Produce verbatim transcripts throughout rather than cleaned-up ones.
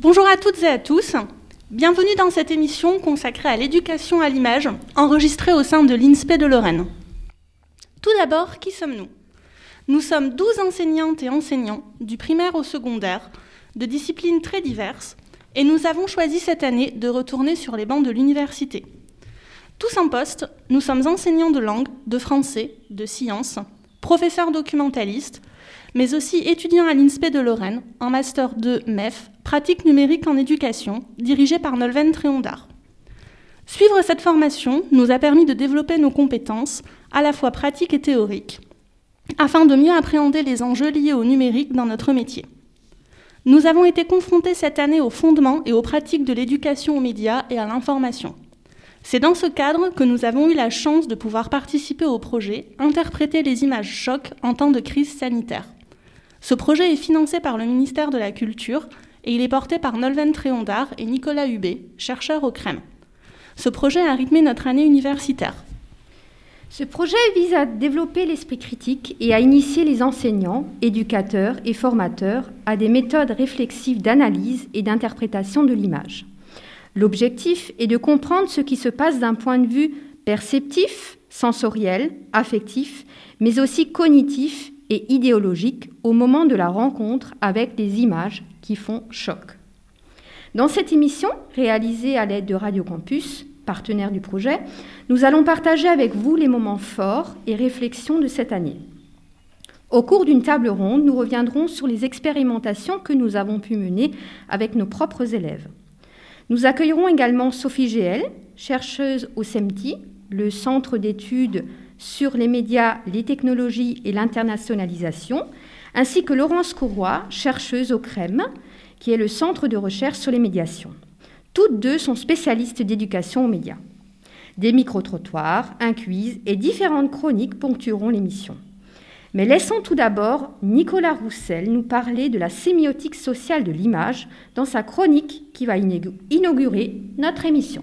Bonjour à toutes et à tous. Bienvenue dans cette émission consacrée à l'éducation à l'image, enregistrée au sein de l'I N S P E de Lorraine. Tout d'abord, qui sommes-nous ? Nous sommes douze enseignantes et enseignants, du primaire au secondaire, de disciplines très diverses, et nous avons choisi cette année de retourner sur les bancs de l'université. Tous en poste, nous sommes enseignants de langue, de français, de sciences, professeurs documentalistes, mais aussi étudiants à l'I N S P E de Lorraine, en Master deux M E F, pratique numérique en éducation, dirigé par Nolwenn Tréondard. Suivre cette formation nous a permis de développer nos compétences, à la fois pratiques et théoriques, afin de mieux appréhender les enjeux liés au numérique dans notre métier. Nous avons été confrontés cette année aux fondements et aux pratiques de l'éducation aux médias et à l'information. C'est dans ce cadre que nous avons eu la chance de pouvoir participer au projet « Interpréter les images chocs en temps de crise sanitaire ». Ce projet est financé par le ministère de la Culture et il est porté par Nolwenn Tréondard et Nicolas Hubé, chercheurs au C R E M. Ce projet a rythmé notre année universitaire. Ce projet vise à développer l'esprit critique et à initier les enseignants, éducateurs et formateurs à des méthodes réflexives d'analyse et d'interprétation de l'image. L'objectif est de comprendre ce qui se passe d'un point de vue perceptif, sensoriel, affectif, mais aussi cognitif et idéologique au moment de la rencontre avec les images qui font choc. Dans cette émission, réalisée à l'aide de Radio Campus, partenaire du projet, nous allons partager avec vous les moments forts et réflexions de cette année. Au cours d'une table ronde, nous reviendrons sur les expérimentations que nous avons pu mener avec nos propres élèves. Nous accueillerons également Sophie Géel, chercheuse au C E M T I, le Centre d'études sur les médias, les technologies et l'internationalisation, ainsi que Laurence Courroy, chercheuse au C R E M, qui est le Centre de recherche sur les médiations. Toutes deux sont spécialistes d'éducation aux médias. Des micro-trottoirs, un quiz et différentes chroniques ponctueront l'émission. Mais laissons tout d'abord Nicolas Roussel nous parler de la sémiotique sociale de l'image dans sa chronique qui va inaugurer notre émission.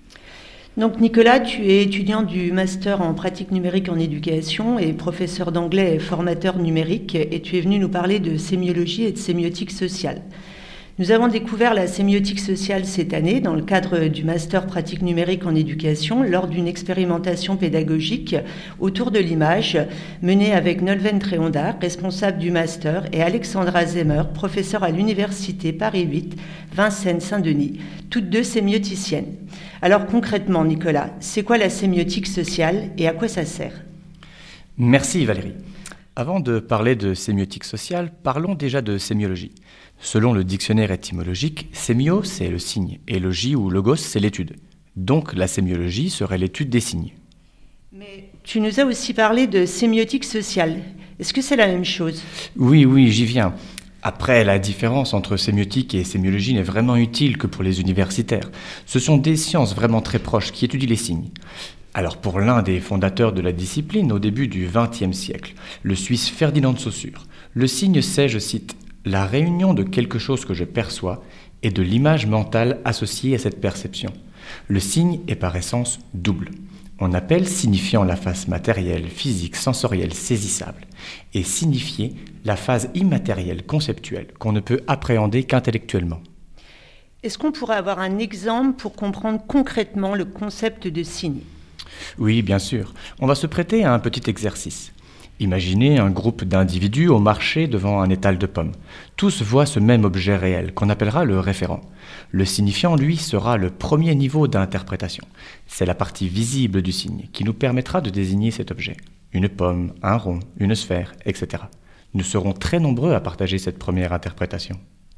Donc Nicolas, tu es étudiant du master en pratique numérique en éducation et professeur d'anglais et formateur numérique, et tu es venu nous parler de sémiologie et de sémiotique sociale. Nous avons découvert la sémiotique sociale cette année dans le cadre du master pratique numérique en éducation lors d'une expérimentation pédagogique autour de l'image menée avec Nolwenn Tréondard, responsable du master, et Alexandra Zemmer, professeure à l'université Paris huit, Vincennes-Saint-Denis, toutes deux sémioticiennes. Alors concrètement, Nicolas, c'est quoi la sémiotique sociale et à quoi ça sert ? Merci Valérie. Avant de parler de sémiotique sociale, parlons déjà de sémiologie. Selon le dictionnaire étymologique, sémio, c'est le signe, et logie ou logos, c'est l'étude. Donc la sémiologie serait l'étude des signes. Mais tu nous as aussi parlé de sémiotique sociale. Est-ce que c'est la même chose ? Oui, oui, j'y viens. Après, la différence entre sémiotique et sémiologie n'est vraiment utile que pour les universitaires. Ce sont des sciences vraiment très proches qui étudient les signes. Alors pour l'un des fondateurs de la discipline au début du vingtième siècle, le Suisse Ferdinand de Saussure, le signe c'est, je cite, « la réunion de quelque chose que je perçois et de l'image mentale associée à cette perception. Le signe est par essence double. On appelle signifiant la face matérielle, physique, sensorielle, saisissable, et signifier la phase immatérielle, conceptuelle, qu'on ne peut appréhender qu'intellectuellement. » Est-ce qu'on pourrait avoir un exemple pour comprendre concrètement le concept de signe ? Oui, bien sûr. On va se prêter à un petit exercice. Imaginez un groupe d'individus au marché devant un étal de pommes. Tous voient ce même objet réel, qu'on appellera le référent. Le signifiant, lui, sera le premier niveau d'interprétation. C'est la partie visible du signe qui nous permettra de désigner cet objet. Une pomme, un rond, une sphère, et cetera. Nous serons très nombreux à partager cette première interprétation.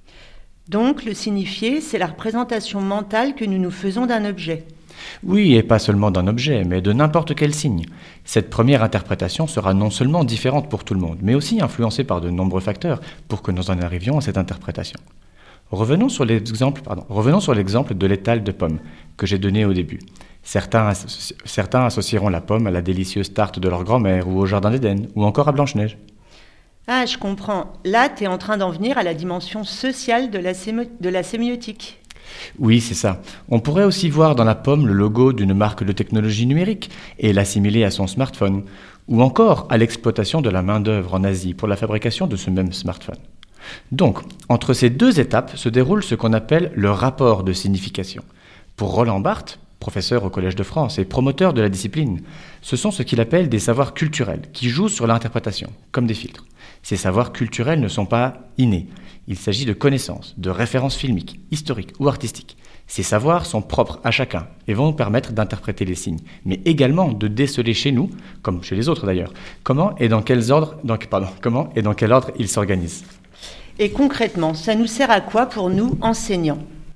Donc, le signifié, c'est la représentation mentale que nous nous faisons d'un objet. Oui, et pas seulement d'un objet, mais de n'importe quel signe. Cette première interprétation sera non seulement différente pour tout le monde, mais aussi influencée par de nombreux facteurs pour que nous en arrivions à cette interprétation. Revenons sur l'exemple, pardon, revenons sur l'exemple de l'étal de pommes que j'ai donné au début. Certains, associ... Certains associeront la pomme à la délicieuse tarte de leur grand-mère, ou au jardin d'Éden, ou encore à Blanche-Neige. Ah, je comprends. Là, tu es en train d'en venir à la dimension sociale de la, sémo... de la sémiotique. Oui, c'est ça. On pourrait aussi voir dans la pomme le logo d'une marque de technologie numérique et l'assimiler à son smartphone, ou encore à l'exploitation de la main-d'œuvre en Asie pour la fabrication de ce même smartphone. Donc, entre ces deux étapes se déroule ce qu'on appelle le rapport de signification. Pour Roland Barthes, professeur au Collège de France et promoteur de la discipline, ce sont ce qu'il appelle des savoirs culturels qui jouent sur l'interprétation, comme des filtres. Ces savoirs culturels ne sont pas innés. Il s'agit de connaissances, de références filmiques, historiques ou artistiques. Ces savoirs sont propres à chacun et vont nous permettre d'interpréter les signes, mais également de déceler chez nous, comme chez les autres d'ailleurs, comment et dans quels ordres, donc, pardon, comment et dans quel ordre ils s'organisent. Et concrètement, ça nous sert à quoi pour nous, enseignants ?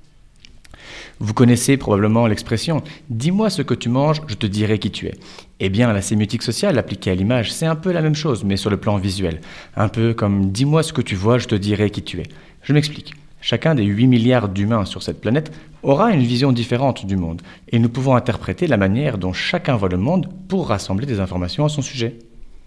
Vous connaissez probablement l'expression « dis-moi ce que tu manges, je te dirai qui tu es ». Eh bien, la sémiotique sociale appliquée à l'image, c'est un peu la même chose, mais sur le plan visuel. Un peu comme « dis-moi ce que tu vois, je te dirai qui tu es ». Je m'explique. Chacun des huit milliards d'humains sur cette planète aura une vision différente du monde, et nous pouvons interpréter la manière dont chacun voit le monde pour rassembler des informations à son sujet.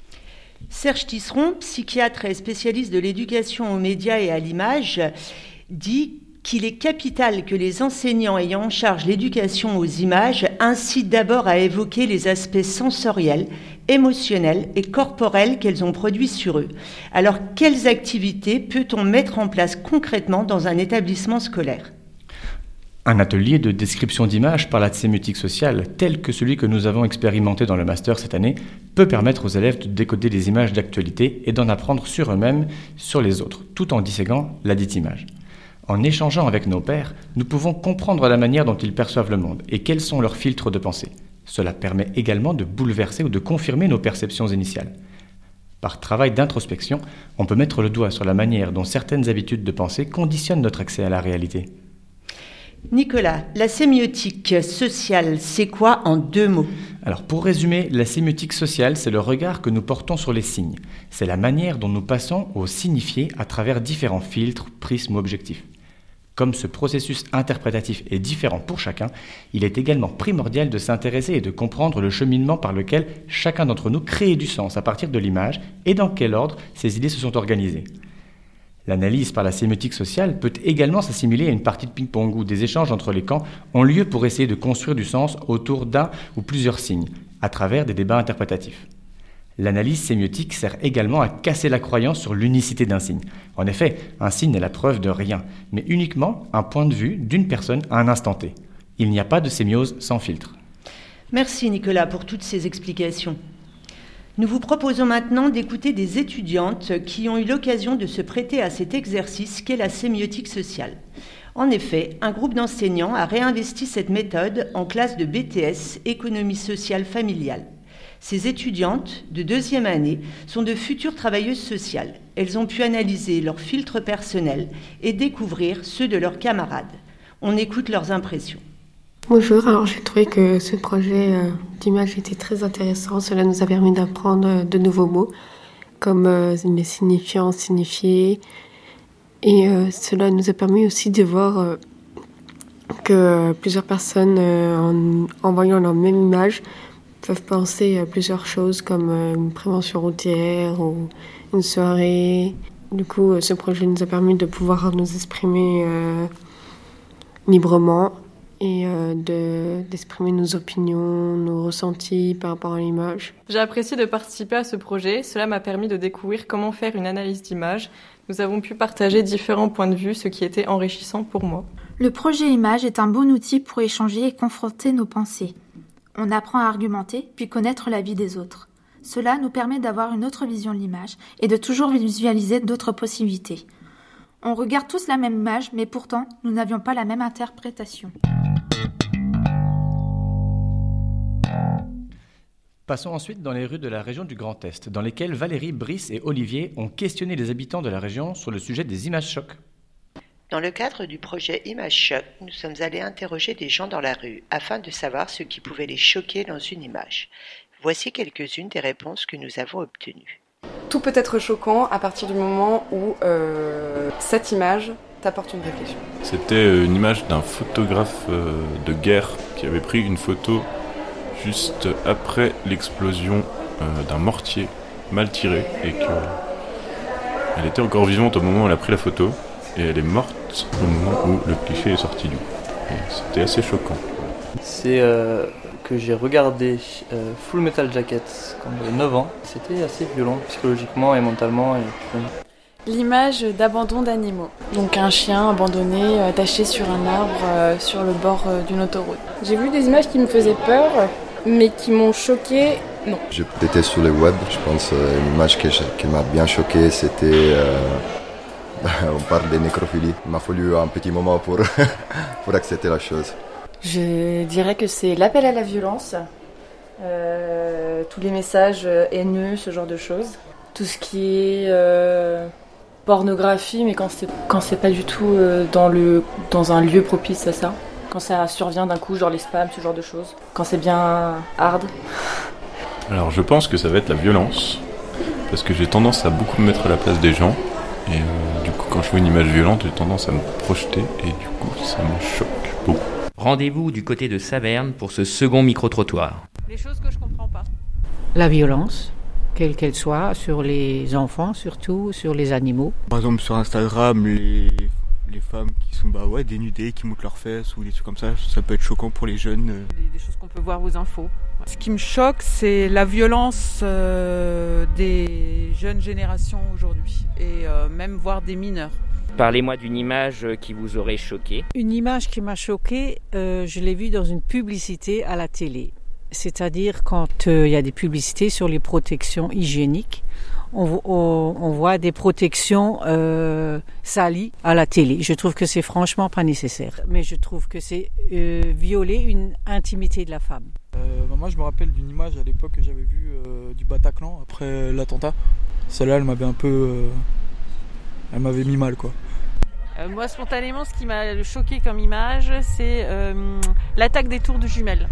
Serge Tisseron, psychiatre et spécialiste de l'éducation aux médias et à l'image, dit qu'il est capital que les enseignants ayant en charge l'éducation aux images incitent d'abord à évoquer les aspects sensoriels, émotionnels et corporels qu'elles ont produits sur eux. Alors, quelles activités peut-on mettre en place concrètement dans un établissement scolaire ? Un atelier de description d'images par la sémiotique sociale, tel que celui que nous avons expérimenté dans le master cette année, peut permettre aux élèves de décoder des images d'actualité et d'en apprendre sur eux-mêmes, sur les autres, tout en disséquant la dite image. En échangeant avec nos pairs, nous pouvons comprendre la manière dont ils perçoivent le monde et quels sont leurs filtres de pensée. Cela permet également de bouleverser ou de confirmer nos perceptions initiales. Par travail d'introspection, on peut mettre le doigt sur la manière dont certaines habitudes de pensée conditionnent notre accès à la réalité. Nicolas, la sémiotique sociale, c'est quoi en deux mots ? Alors pour résumer, la sémiotique sociale, c'est le regard que nous portons sur les signes. C'est la manière dont nous passons au signifié à travers différents filtres, prismes ou objectifs. Comme ce processus interprétatif est différent pour chacun, il est également primordial de s'intéresser et de comprendre le cheminement par lequel chacun d'entre nous crée du sens à partir de l'image et dans quel ordre ces idées se sont organisées. L'analyse par la sémiotique sociale peut également s'assimiler à une partie de ping-pong où des échanges entre les camps ont lieu pour essayer de construire du sens autour d'un ou plusieurs signes, à travers des débats interprétatifs. L'analyse sémiotique sert également à casser la croyance sur l'unicité d'un signe. En effet, un signe n'est la preuve de rien, mais uniquement un point de vue d'une personne à un instant T. Il n'y a pas de sémiose sans filtre. Merci Nicolas pour toutes ces explications. Nous vous proposons maintenant d'écouter des étudiantes qui ont eu l'occasion de se prêter à cet exercice qu'est la sémiotique sociale. En effet, un groupe d'enseignants a réinvesti cette méthode en classe de B T S, économie sociale familiale. Ces étudiantes de deuxième année sont de futures travailleuses sociales. Elles ont pu analyser leurs filtres personnels et découvrir ceux de leurs camarades. On écoute leurs impressions. Bonjour, alors j'ai trouvé que ce projet euh, d'image était très intéressant. Cela nous a permis d'apprendre euh, de nouveaux mots, comme euh, les signifiants, signifiés. Et euh, cela nous a permis aussi de voir euh, que plusieurs personnes, euh, en, en voyant la même image, peuvent penser à plusieurs choses comme euh, une prévention routière ou une soirée. Du coup, euh, ce projet nous a permis de pouvoir nous exprimer euh, librement et euh, de, d'exprimer nos opinions, nos ressentis par rapport à l'image. J'ai apprécié de participer à ce projet. Cela m'a permis de découvrir comment faire une analyse d'image. Nous avons pu partager différents points de vue, ce qui était enrichissant pour moi. Le projet Image est un bon outil pour échanger et confronter nos pensées. On apprend à argumenter, puis connaître la vie des autres. Cela nous permet d'avoir une autre vision de l'image et de toujours visualiser d'autres possibilités. On regarde tous la même image, mais pourtant, nous n'avions pas la même interprétation. Passons ensuite dans les rues de la région du Grand Est, dans lesquelles Valérie, Brice et Olivier ont questionné les habitants de la région sur le sujet des images chocs. Dans le cadre du projet Image Choc, nous sommes allés interroger des gens dans la rue afin de savoir ce qui pouvait les choquer dans une image. Voici quelques-unes des réponses que nous avons obtenues. Tout peut être choquant à partir du moment où euh, cette image t'apporte une réflexion. C'était une image d'un photographe euh, de guerre qui avait pris une photo juste après l'explosion euh, d'un mortier mal tiré et qu'elle était encore vivante au moment où elle a pris la photo et elle est morte au moment où le cliché est sorti du coup. Et c'était assez choquant. C'est euh, que j'ai regardé euh, Full Metal Jacket quand j'avais neuf ans. C'était assez violent psychologiquement et mentalement. Et... l'image d'abandon d'animaux. Donc un chien abandonné, attaché sur un arbre, euh, sur le bord euh, d'une autoroute. J'ai vu des images qui me faisaient peur, mais qui m'ont choquée, non. J'étais sur le web, je pense euh, une image qui, qui m'a bien choquée, c'était... Euh, on parle de nécrophilie. Il m'a fallu un petit moment pour, pour accepter la chose. Je dirais que c'est l'appel à la violence, euh, tous les messages haineux, ce genre de choses. Tout ce qui est euh, pornographie, mais quand c'est, quand c'est pas du tout euh, dans, le, dans un lieu propice à ça. Quand ça survient d'un coup, genre les spams, ce genre de choses. Quand c'est bien hard. Alors je pense que ça va être la violence, parce que j'ai tendance à beaucoup me mettre à la place des gens. Et euh, du coup, quand je vois une image violente, j'ai tendance à me projeter et du coup, ça me choque beaucoup. Rendez-vous du côté de Saverne pour ce second micro-trottoir. Les choses que je comprends pas. La violence, quelle qu'elle soit, sur les enfants surtout, sur les animaux. Par exemple, sur Instagram, les, les femmes qui sont bah ouais, dénudées, qui montrent leurs fesses ou des trucs comme ça, ça peut être choquant pour les jeunes. Des, des choses qu'on peut voir aux infos. Ce qui me choque, c'est la violence euh, des jeunes générations aujourd'hui, et euh, même voire des mineurs. Parlez-moi d'une image qui vous aurait choqué. Une image qui m'a choquée, euh, je l'ai vue dans une publicité à la télé. C'est-à-dire quand il euh, y a des publicités sur les protections hygiéniques, on, on, on voit des protections euh, salies à la télé. Je trouve que c'est franchement pas nécessaire. Mais je trouve que c'est euh, violer une intimité de la femme. Euh, bah moi je me rappelle d'une image à l'époque que j'avais vue euh, du Bataclan après euh, l'attentat. Celle-là elle m'avait un peu... Euh, elle m'avait mis mal quoi. Euh, moi spontanément ce qui m'a choqué comme image c'est euh, l'attaque des tours de jumelles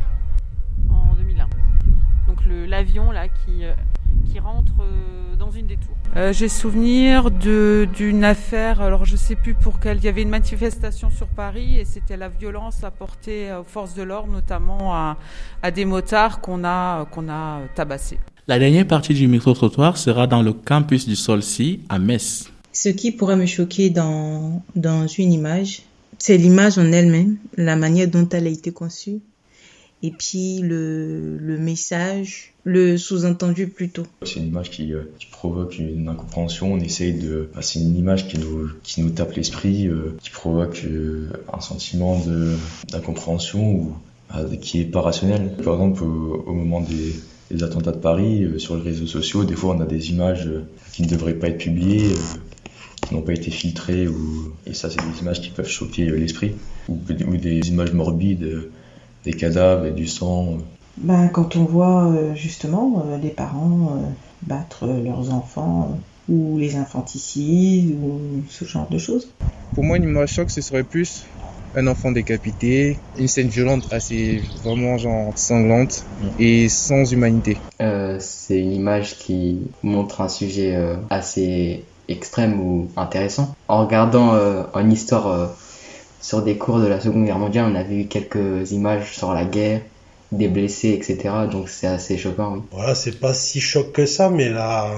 en deux mille un. Donc le, l'avion là qui, euh, qui rentre euh, dans une des tours. Euh, j'ai souvenir de, d'une affaire, alors je sais plus pour quelle, il y avait une manifestation sur Paris et c'était la violence apportée aux forces de l'ordre, notamment à, à des motards qu'on a, qu'on a tabassés. La dernière partie du micro-trottoir sera dans le campus du Solcy à Metz. Ce qui pourrait me choquer dans, dans une image, c'est l'image en elle-même, la manière dont elle a été conçue. Et puis le, le message, le sous-entendu plutôt. C'est une image qui, euh, qui provoque une incompréhension. On essaye de. Bah, c'est une image qui nous, qui nous tape l'esprit, euh, qui provoque euh, un sentiment de, d'incompréhension ou bah, qui est pas rationnel. Par exemple, au, au moment des, des attentats de Paris, euh, sur les réseaux sociaux, des fois on a des images euh, qui ne devraient pas être publiées, euh, qui n'ont pas été filtrées, ou, et ça c'est des images qui peuvent choquer euh, l'esprit, ou, ou des images morbides. Euh, des cadavres et du sang. Ben, quand on voit euh, justement euh, les parents euh, battre euh, leurs enfants euh, ou les infanticides ou ce genre de choses. Pour moi, une image choc, ce serait plus un enfant décapité, une scène violente assez vraiment genre sanglante et sans humanité. Euh, c'est une image qui montre un sujet euh, assez extrême ou intéressant. En regardant euh, en histoire euh, sur des cours de la Seconde Guerre mondiale, on a vu quelques images sur la guerre, des blessés, et cetera. Donc c'est assez choquant, oui. Voilà, c'est pas si choc que ça, mais la,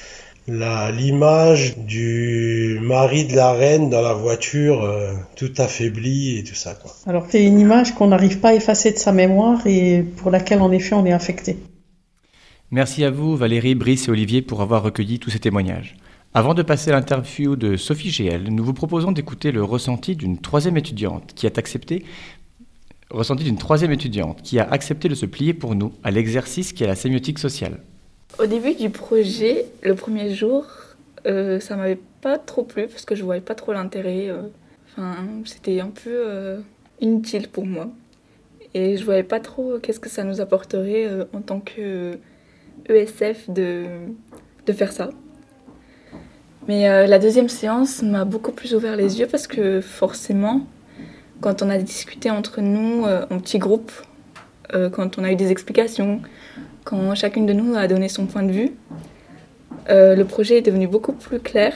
la, l'image du mari de la reine dans la voiture, euh, tout affaibli et tout ça, quoi. Alors c'est une image qu'on n'arrive pas à effacer de sa mémoire et pour laquelle en effet on est affecté. Merci à vous Valérie, Brice et Olivier pour avoir recueilli tous ces témoignages. Avant de passer à l'interview de Sophie G L, nous vous proposons d'écouter le ressenti d'une troisième étudiante qui a accepté, ressenti d'une troisième étudiante qui a accepté de se plier pour nous à l'exercice qui est la sémiotique sociale. Au début du projet, le premier jour, euh, ça m'avait pas trop plu parce que je voyais pas trop l'intérêt. Euh, enfin, c'était un peu euh, inutile pour moi. Et je voyais pas trop qu'est-ce que ça nous apporterait euh, en tant que E S F de, de faire ça. Mais euh, la deuxième séance m'a beaucoup plus ouvert les yeux parce que forcément, quand on a discuté entre nous euh, en petits groupes, euh, quand on a eu des explications, quand chacune de nous a donné son point de vue, euh, le projet est devenu beaucoup plus clair.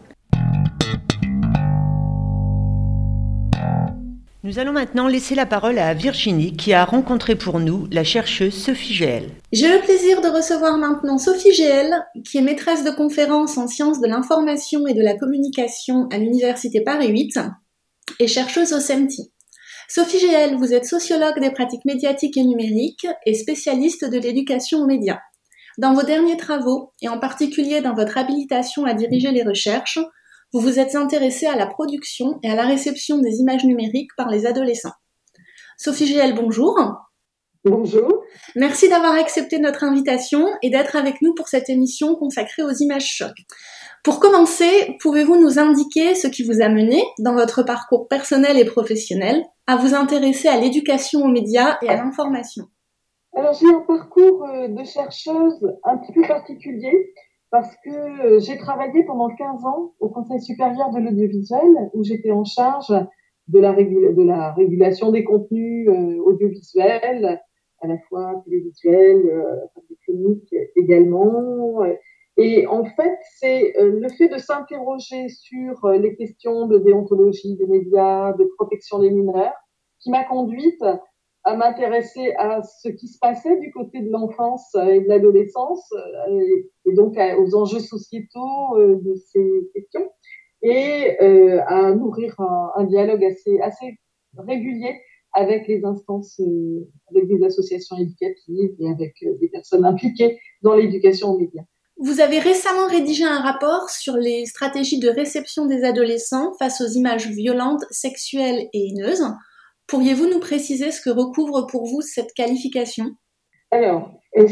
Nous allons maintenant laisser la parole à Virginie qui a rencontré pour nous la chercheuse Sophie G L. J'ai le plaisir de recevoir maintenant Sophie G L, qui est maîtresse de conférences en sciences de l'information et de la communication à l'Université Paris huit et chercheuse au SEMTI. Sophie G L, vous êtes sociologue des pratiques médiatiques et numériques et spécialiste de l'éducation aux médias. Dans vos derniers travaux, et en particulier dans votre habilitation à diriger les recherches, vous vous êtes intéressé à la production et à la réception des images numériques par les adolescents. Sophie Géel, bonjour. Bonjour. Merci d'avoir accepté notre invitation et d'être avec nous pour cette émission consacrée aux images chocs. Pour commencer, pouvez-vous nous indiquer ce qui vous a mené, dans votre parcours personnel et professionnel, à vous intéresser à l'éducation aux médias et à l'information ? Alors, j'ai un parcours de chercheuse un petit peu particulier parce que j'ai travaillé pendant quinze ans au Conseil supérieur de l'audiovisuel où j'étais en charge de la, régula- de la régulation des contenus euh, audiovisuels, à la fois télévisuels, euh, téléphoniques également. Et en fait, c'est euh, le fait de s'interroger sur euh, les questions de déontologie des médias, de protection des mineurs, qui m'a conduite à m'intéresser à ce qui se passait du côté de l'enfance et de l'adolescence, et, et donc à, aux enjeux sociétaux euh, de ces questions, et euh, à nourrir un, un dialogue assez, assez régulier avec les instances, euh, avec des associations éducatives et avec euh, des personnes impliquées dans l'éducation aux médias. Vous avez récemment rédigé un rapport sur les stratégies de réception des adolescents face aux images violentes, sexuelles et haineuses. Pourriez-vous nous préciser ce que recouvre pour vous cette qualification ? Alors,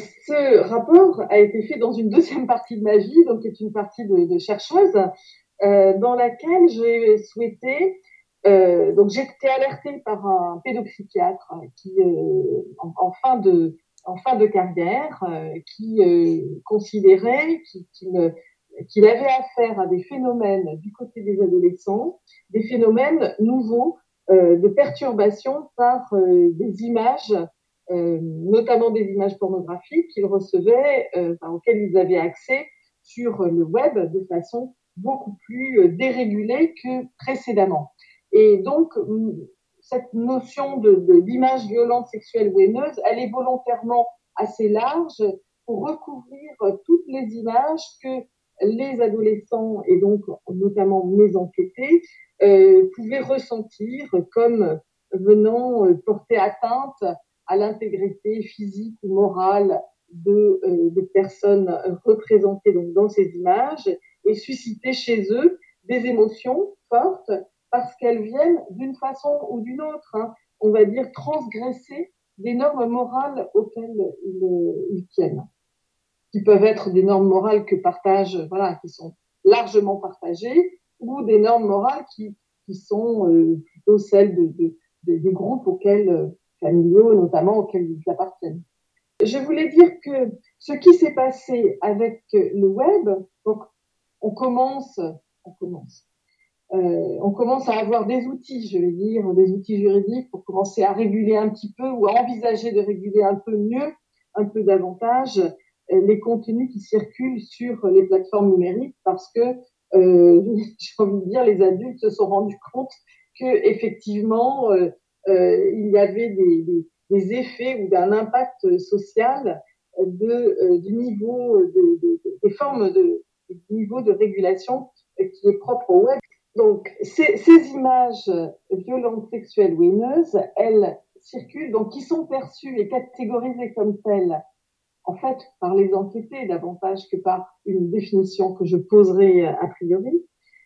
ce rapport a été fait dans une deuxième partie de ma vie, donc qui est une partie de, de chercheuse, euh, dans laquelle j'ai souhaité, euh, donc j'ai été alertée par un pédopsychiatre qui, euh, en, en fin de en fin de carrière, euh, qui euh, considérait qu'il, qu'il, qu'il avait affaire à des phénomènes du côté des adolescents, des phénomènes nouveaux euh, de perturbation par euh, des images, euh, notamment des images pornographiques qu'ils recevaient, euh, enfin, auxquelles ils avaient accès sur le web de façon beaucoup plus euh, dérégulée que précédemment. Et donc, cette notion de, de, d'image violente, sexuelle ou haineuse, elle est volontairement assez large pour recouvrir toutes les images que les adolescents, et donc notamment mes enquêtés, euh, pouvaient ressentir comme venant porter atteinte à l'intégrité physique ou morale de, euh, des personnes représentées donc, dans ces images et susciter chez eux des émotions fortes parce qu'elles viennent d'une façon ou d'une autre, hein, on va dire transgresser des normes morales auxquelles ils, ils tiennent, qui peuvent être des normes morales que partagent, voilà, qui sont largement partagées, ou des normes morales qui, qui sont euh, plutôt celles de, de, de, des groupes auxquels, euh, familiaux notamment, auxquels ils appartiennent. Je voulais dire que ce qui s'est passé avec le web, donc on commence, on commence. Euh, on commence à avoir des outils, je vais dire, des outils juridiques pour commencer à réguler un petit peu ou à envisager de réguler un peu mieux, un peu davantage euh, les contenus qui circulent sur les plateformes numériques parce que, euh, j'ai envie de dire, les adultes se sont rendus compte que effectivement euh, euh, il y avait des, des, des effets ou d'un impact social de, euh, du niveau de, de, de, des formes de, du niveau de régulation qui est propre au web. Donc, ces, ces images violentes, sexuelles ou haineuses, elles circulent, donc qui sont perçues et catégorisées comme telles, en fait, par les enquêtés davantage que par une définition que je poserai a priori,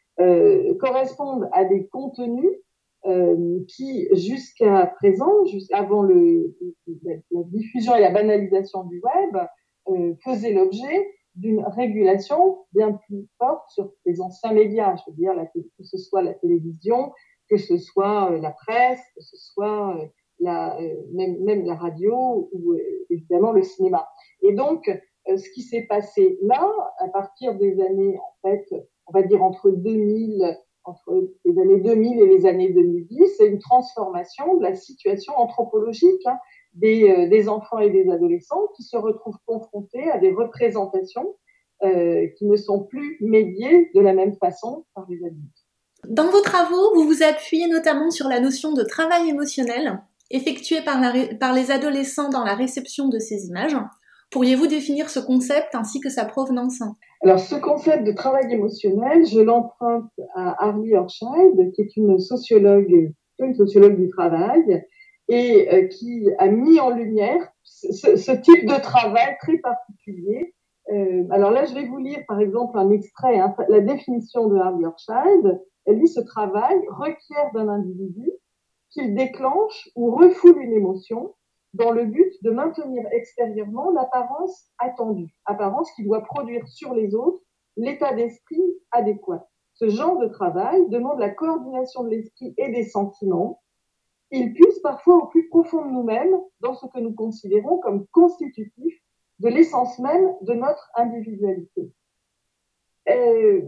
euh, correspondent à des contenus euh, qui, jusqu'à présent, jusqu'avant le, la, la diffusion et la banalisation du web, euh, faisaient l'objet d'une régulation bien plus forte sur les anciens médias, je veux dire, la, que ce soit la télévision, que ce soit euh, la presse, que ce soit euh, la, euh, même, même la radio ou euh, évidemment le cinéma. Et donc, euh, ce qui s'est passé là, à partir des années, en fait, on va dire entre deux mille, entre les années deux mille et les années deux mille dix, c'est une transformation de la situation anthropologique, hein, Des, euh, des enfants et des adolescents qui se retrouvent confrontés à des représentations euh, qui ne sont plus médiées de la même façon par les adultes. Dans vos travaux, vous vous appuyez notamment sur la notion de travail émotionnel effectué par, la, par les adolescents dans la réception de ces images. Pourriez-vous définir ce concept ainsi que sa provenance ? Alors, ce concept de travail émotionnel, je l'emprunte à Harley Hochschild, qui est une sociologue, une sociologue du travail, et euh, qui a mis en lumière ce, ce type de travail très particulier. Euh, alors là, je vais vous lire par exemple un extrait, hein, la définition de Harvey Hochschild. Elle dit: ce travail requiert d'un individu qu'il déclenche ou refoule une émotion dans le but de maintenir extérieurement l'apparence attendue, apparence qui doit produire sur les autres l'état d'esprit adéquat. Ce genre de travail demande la coordination de l'esprit et des sentiments. Il puise parfois au plus profond de nous-mêmes, dans ce que nous considérons comme constitutif de l'essence même de notre individualité. Euh,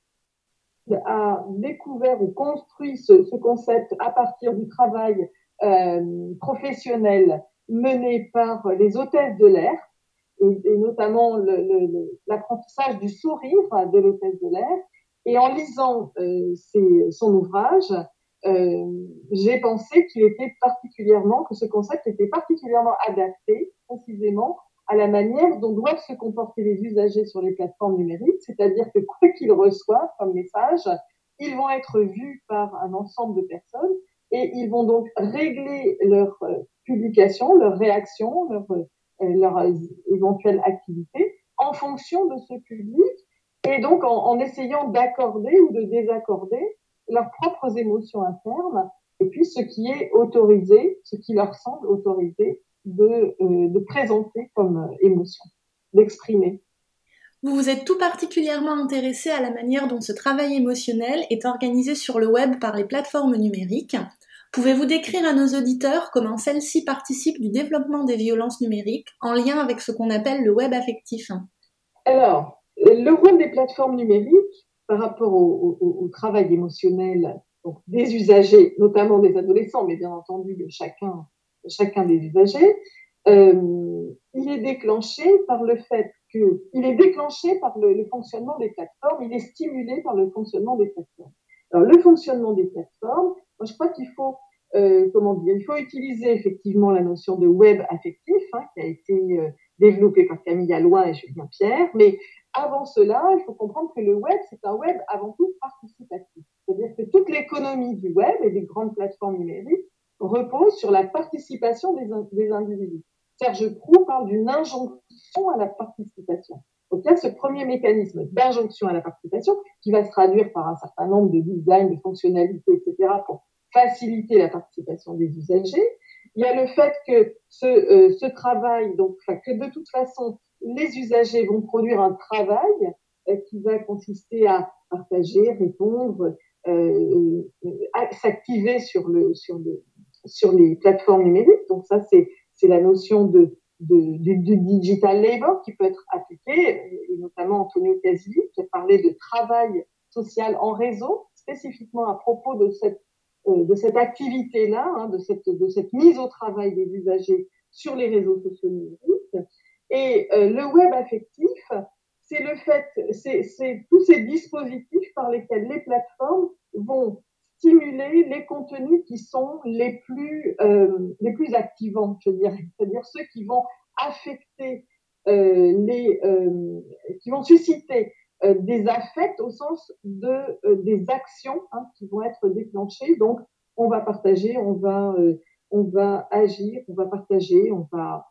a découvert ou construit ce, ce concept à partir du travail euh, professionnel mené par les hôtesses de l'air, et, et notamment le, le, le, l'apprentissage du sourire de l'hôtesse de l'air. Et en lisant euh, ses, son ouvrage, euh, j'ai pensé qu'il était particulièrement, que ce concept était particulièrement adapté précisément à la manière dont doivent se comporter les usagers sur les plateformes numériques, c'est-à-dire que quoi qu'ils reçoivent comme message, ils vont être vus par un ensemble de personnes et ils vont donc régler leur euh, publication, leur réaction, leur, euh, leur euh, éventuelle activité en fonction de ce public et donc en, en essayant d'accorder ou de désaccorder leurs propres émotions internes et puis ce qui est autorisé, ce qui leur semble autorisé de, euh, de présenter comme euh, émotion, d'exprimer. Vous vous êtes tout particulièrement intéressé à la manière dont ce travail émotionnel est organisé sur le web par les plateformes numériques. Pouvez-vous décrire à nos auditeurs comment celles-ci participent du développement des violences numériques en lien avec ce qu'on appelle le web affectif? Alors, le rôle des plateformes numériques par rapport au, au, au travail émotionnel donc des usagers, notamment des adolescents, mais bien entendu de chacun chacun des usagers, euh, il est déclenché par le fait que, il est déclenché par le, le fonctionnement des plateformes, il est stimulé par le fonctionnement des plateformes. Alors, le fonctionnement des plateformes, moi, je crois qu'il faut, euh, comment dire, il faut utiliser effectivement la notion de web affectif, hein, qui a été euh, développée par Camille Alloy et Julien Pierre, mais avant cela, il faut comprendre que le web, c'est un web avant tout participatif. C'est-à-dire que toute l'économie du web et des grandes plateformes numériques repose sur la participation des, des individus. Serge Prou parle d'une injonction à la participation. Donc il y a ce premier mécanisme d'injonction à la participation qui va se traduire par un certain nombre de designs, de fonctionnalités, et cetera pour faciliter la participation des usagers. Il y a le fait que ce, euh, ce travail, donc enfin, que de toute façon les usagers vont produire un travail euh, qui va consister à partager, répondre, euh, euh, s'activer sur le sur le sur les plateformes numériques. Donc ça, c'est, c'est la notion de, de, de, de digital labor qui peut être appliquée, et notamment Antonio Casilli qui a parlé de travail social en réseau, spécifiquement à propos de cette, euh, de cette activité-là, hein, de, cette, de cette mise au travail des usagers sur les réseaux sociaux numériques. Et euh, le web affectif, c'est le fait, c'est, c'est tous ces dispositifs par lesquels les plateformes vont stimuler les contenus qui sont les plus euh, les plus activants, je dirais, c'est-à-dire ceux qui vont affecter euh, les euh, qui vont susciter euh, des affects au sens de euh, des actions hein, qui vont être déclenchées. Donc on va partager, on va euh, on va agir, on va partager, on va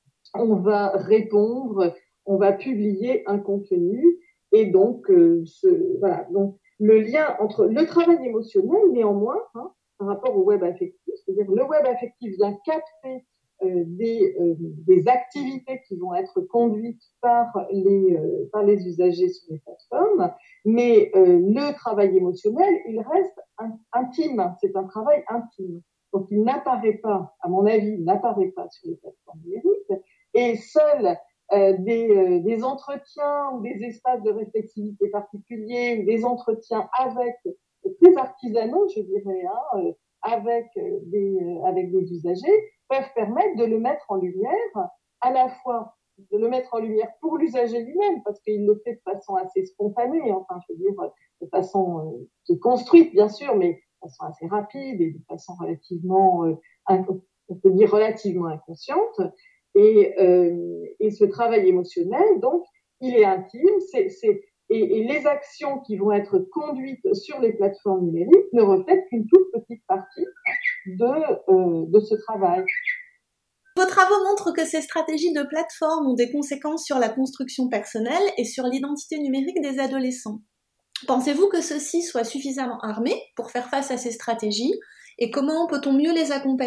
on va répondre, on va publier un contenu et donc euh, ce voilà donc le lien entre le travail émotionnel, néanmoins, hein, par rapport au web affectif, c'est-à-dire le web affectif vient capter euh, des, euh, des activités qui vont être conduites par les, euh, par les usagers sur les plateformes, mais euh, le travail émotionnel, il reste in- intime, c'est un travail intime. Donc il n'apparaît pas, à mon avis, il n'apparaît pas sur les plateformes numériques, et seuls Euh, des, euh, des entretiens ou des espaces de réflexivité particuliers ou des entretiens avec euh, très artisanaux, je dirais, hein, euh, avec euh, des euh, avec des usagers peuvent permettre de le mettre en lumière, à la fois de le mettre en lumière pour l'usager lui-même parce qu'il le fait de façon assez spontanée, enfin je veux dire de façon euh, construite bien sûr, mais de façon assez rapide et de façon relativement euh, inc- on peut dire relativement inconsciente. Et, euh, et ce travail émotionnel, donc, il est intime, c'est, c'est, et, et les actions qui vont être conduites sur les plateformes numériques ne reflètent qu'une toute petite partie de, euh, de ce travail. Vos travaux montrent que ces stratégies de plateforme ont des conséquences sur la construction personnelle et sur l'identité numérique des adolescents. Pensez-vous que ceux-ci soient suffisamment armés pour faire face à ces stratégies et comment peut-on mieux les accompagner ?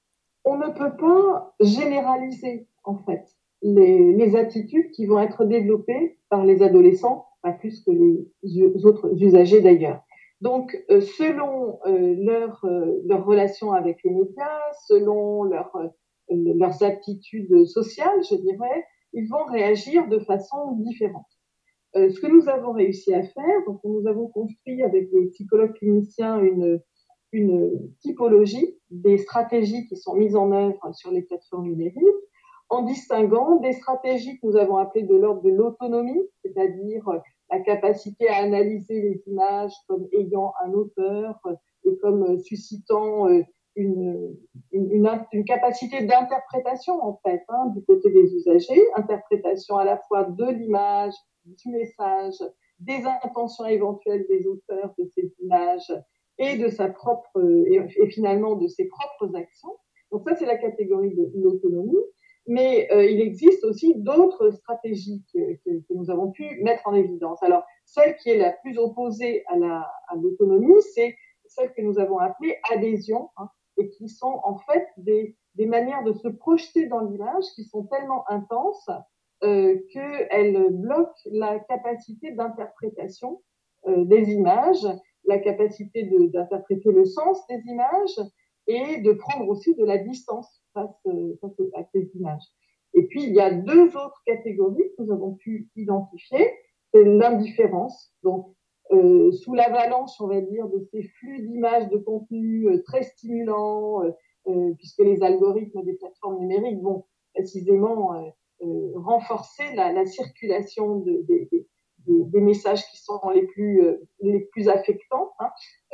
On ne peut pas généraliser, en fait, les, les attitudes qui vont être développées par les adolescents, pas plus que les autres usagers d'ailleurs. Donc, euh, selon euh, leur, euh, leur relation avec les médias, selon leur, euh, leurs aptitudes sociales, je dirais, ils vont réagir de façon différente. Euh, ce que nous avons réussi à faire, donc nous avons construit avec les psychologues cliniciens une, une typologie des stratégies qui sont mises en œuvre sur les plateformes numériques, en distinguant des stratégies que nous avons appelées de l'ordre de l'autonomie, c'est-à-dire la capacité à analyser les images comme ayant un auteur et comme suscitant une, une, une, une capacité d'interprétation en fait hein, du côté des usagers, interprétation à la fois de l'image, du message, des intentions éventuelles des auteurs de ces images et de sa propre et, et finalement de ses propres actions. Donc ça c'est la catégorie de l'autonomie. Mais euh, il existe aussi d'autres stratégies que, que, que nous avons pu mettre en évidence. Alors, celle qui est la plus opposée à, la, à l'autonomie, c'est celle que nous avons appelée adhésion, hein, et qui sont en fait des, des manières de se projeter dans l'image qui sont tellement intenses euh, qu'elles bloquent la capacité d'interprétation euh, des images, la capacité de, d'interpréter le sens des images et de prendre aussi de la distance face, euh, face à ces images. Et puis, il y a deux autres catégories que nous avons pu identifier. C'est l'indifférence. Donc, euh, sous l'avalanche, on va dire, de ces flux d'images, de contenu euh, très stimulants, euh, euh, puisque les algorithmes des plateformes numériques vont précisément euh, euh, renforcer la, la circulation de, de, de Des, des messages qui sont les plus euh, les plus affectants hein.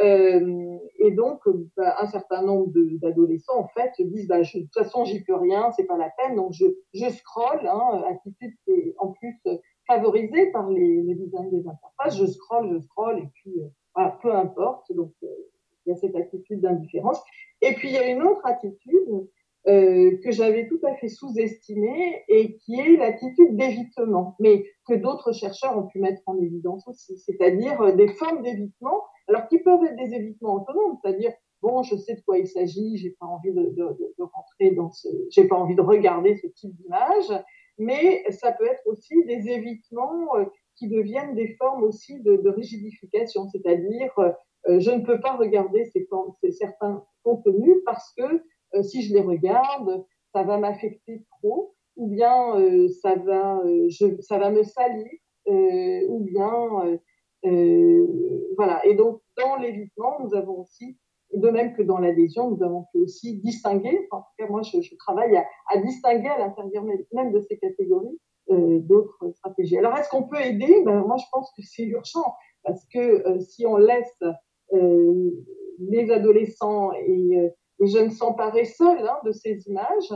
euh, et donc bah, un certain nombre de, d'adolescents en fait se disent bah je, de toute façon j'y peux rien, c'est pas la peine, donc je je scrolle hein, attitude qui est en plus favorisée par les, les designs des interfaces, je scrolle je scrolle et puis euh, voilà, peu importe, donc euh, il y a cette attitude d'indifférence. Et puis il y a une autre attitude Euh, que j'avais tout à fait sous-estimée et qui est l'attitude d'évitement, mais que d'autres chercheurs ont pu mettre en évidence aussi, c'est-à-dire euh, des formes d'évitement, alors qui peuvent être des évitements autonomes, c'est-à-dire bon, je sais de quoi il s'agit, j'ai pas envie de, de, de rentrer dans ce, j'ai pas envie de regarder ce type d'image, mais ça peut être aussi des évitements euh, qui deviennent des formes aussi de, de rigidification, c'est-à-dire euh, je ne peux pas regarder ces formes, ces certains contenus parce que Euh, si je les regarde, ça va m'affecter trop, ou bien euh, ça va, euh, je, ça va me salir, euh, ou bien euh, euh, voilà. Et donc dans l'évitement, nous avons aussi, de même que dans l'adhésion, nous avons pu aussi distinguer. En tout cas, moi, je, je travaille à, à distinguer à l'intérieur même de ces catégories euh, d'autres stratégies. Alors, est-ce qu'on peut aider ? Ben moi, je pense que c'est urgent parce que euh, si on laisse euh, les adolescents et euh, les jeunes s'emparer seuls hein, de ces images,